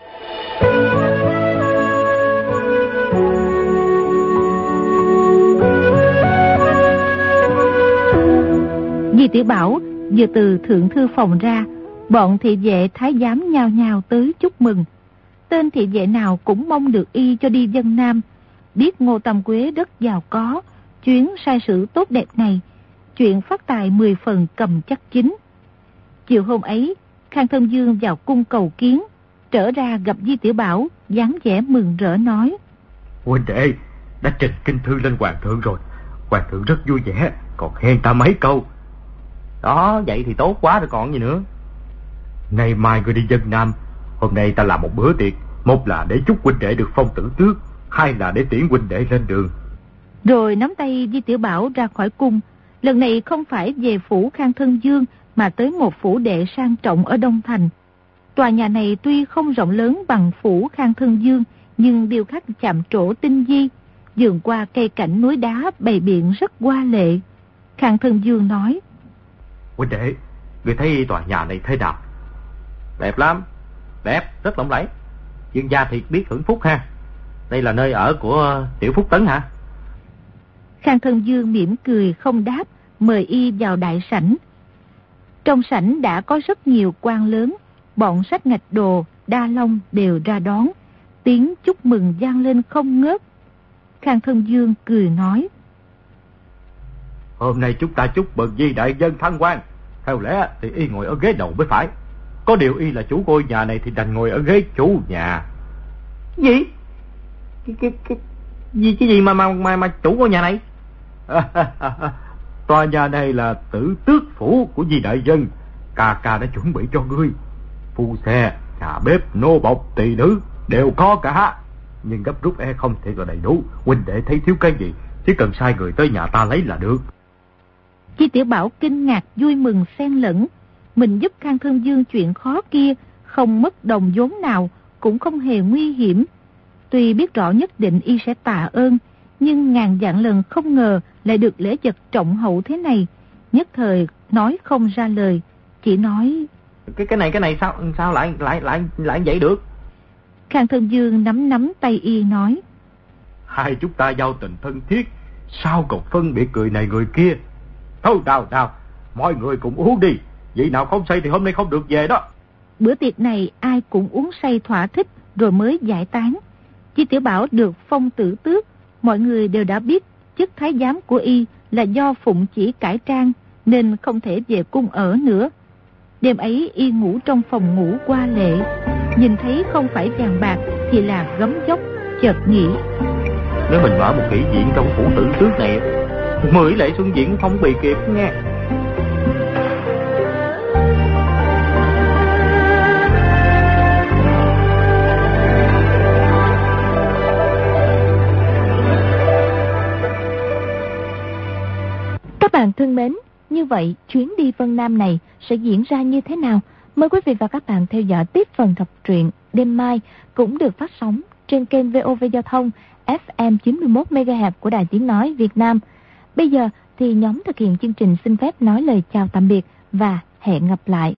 Di Tiểu Bảo vừa từ thượng thư phòng ra, bọn thị vệ thái giám nhao nhao tới chúc mừng. Tên thị vệ nào cũng mong được y cho đi Vân Nam. Biết Ngô Tam Quế rất giàu có, chuyến sai sử tốt đẹp này, chuyện phát tài mười phần cầm chắc chính. Chiều hôm ấy, Khang Thân Dương vào cung cầu kiến, trở ra gặp Di Tiểu Bảo, dáng vẻ mừng rỡ nói: Huynh đệ đã trình kinh thư lên hoàng thượng rồi, hoàng thượng rất vui vẻ, còn khen ta mấy câu. Đó, vậy thì tốt quá rồi còn gì nữa. Ngày mai người đi Vân Nam, hôm nay ta làm một bữa tiệc, một là để chúc huynh đệ được phong tử tước, hai là để tiễn huynh đệ lên đường. Rồi nắm tay Di Tiểu Bảo ra khỏi cung. Lần này không phải về phủ Khang Thân Dương, mà tới một phủ đệ sang trọng ở Đông Thành. Tòa nhà này tuy không rộng lớn bằng phủ Khang Thân Dương, nhưng điêu khắc chạm trổ tinh vi, vườn qua cây cảnh núi đá bày biện rất hoa lệ. Khang Thân Dương nói: Huynh đệ, người thấy tòa nhà này thế nào? Đẹp lắm, đẹp, rất lộng lẫy. Dương gia thiệt biết hưởng phúc ha. Đây là nơi ở của Tiểu Phúc Tấn hả? Khang Thân Dương mỉm cười không đáp, mời y vào đại sảnh. Trong sảnh đã có rất nhiều quan lớn, bọn Sách Ngạch Đồ, Đa Long đều ra đón, tiếng chúc mừng vang lên không ngớt. Khang Thân Dương cười nói: Hôm nay chúng ta chúc mừng Di đại dân thăng quan, theo lẽ thì y ngồi ở ghế đầu mới phải. Có điều y là chủ ngôi nhà này thì đành ngồi ở ghế chủ nhà. Gì? Cái cái cái gì cái gì mà mà mà, mà chủ ngôi nhà này? Tòa nhà này là tử tước phủ của Di đại dân, ca ca đã chuẩn bị cho ngươi. Phu xe, nhà bếp, nô bộc, tỳ nữ đều có cả, nhưng gấp rút e không thể là đầy đủ. Huynh đệ thấy thiếu cái gì, chỉ cần sai người tới nhà ta lấy là được. Di Tiểu Bảo kinh ngạc vui mừng xen lẫn. Mình giúp Khang Thân Dương chuyện khó kia, không mất đồng vốn nào, cũng không hề nguy hiểm. Tuy biết rõ nhất định y sẽ tạ ơn, nhưng ngàn vạn lần không ngờ lại được lễ vật trọng hậu thế này. Nhất thời nói không ra lời, chỉ nói: Cái cái này cái này sao sao lại lại lại lại vậy được? Khang Thân Dương nắm nắm tay y nói: Hai chúng ta giao tình thân thiết, sao còn phân biệt người này người kia? Thôi nào nào, mọi người cùng uống đi, vị nào không say thì hôm nay không được về đó. Bữa tiệc này ai cũng uống say thỏa thích rồi mới giải tán. Di Tiểu Bảo được phong tử tước, mọi người đều đã biết chức thái giám của y là do phụng chỉ cải trang, nên không thể về cung ở nữa. Đêm ấy y ngủ trong phòng ngủ hoa lệ, nhìn thấy không phải vàng bạc thì là gấm dốc, chợt nghĩ: Nếu mình mở một kỷ diện trong phủ tử tước này, mười lệ xuân diễn không bị kịp nghe. Các bạn thân mến, như vậy chuyến đi Vân Nam này sẽ diễn ra như thế nào? Mời quý vị và các bạn theo dõi tiếp phần đọc truyện đêm mai, cũng được phát sóng trên kênh vê o vê Giao thông ép em chín mươi mốt mê ga héc của Đài Tiếng Nói Việt Nam. Bây giờ thì nhóm thực hiện chương trình xin phép nói lời chào tạm biệt và hẹn gặp lại.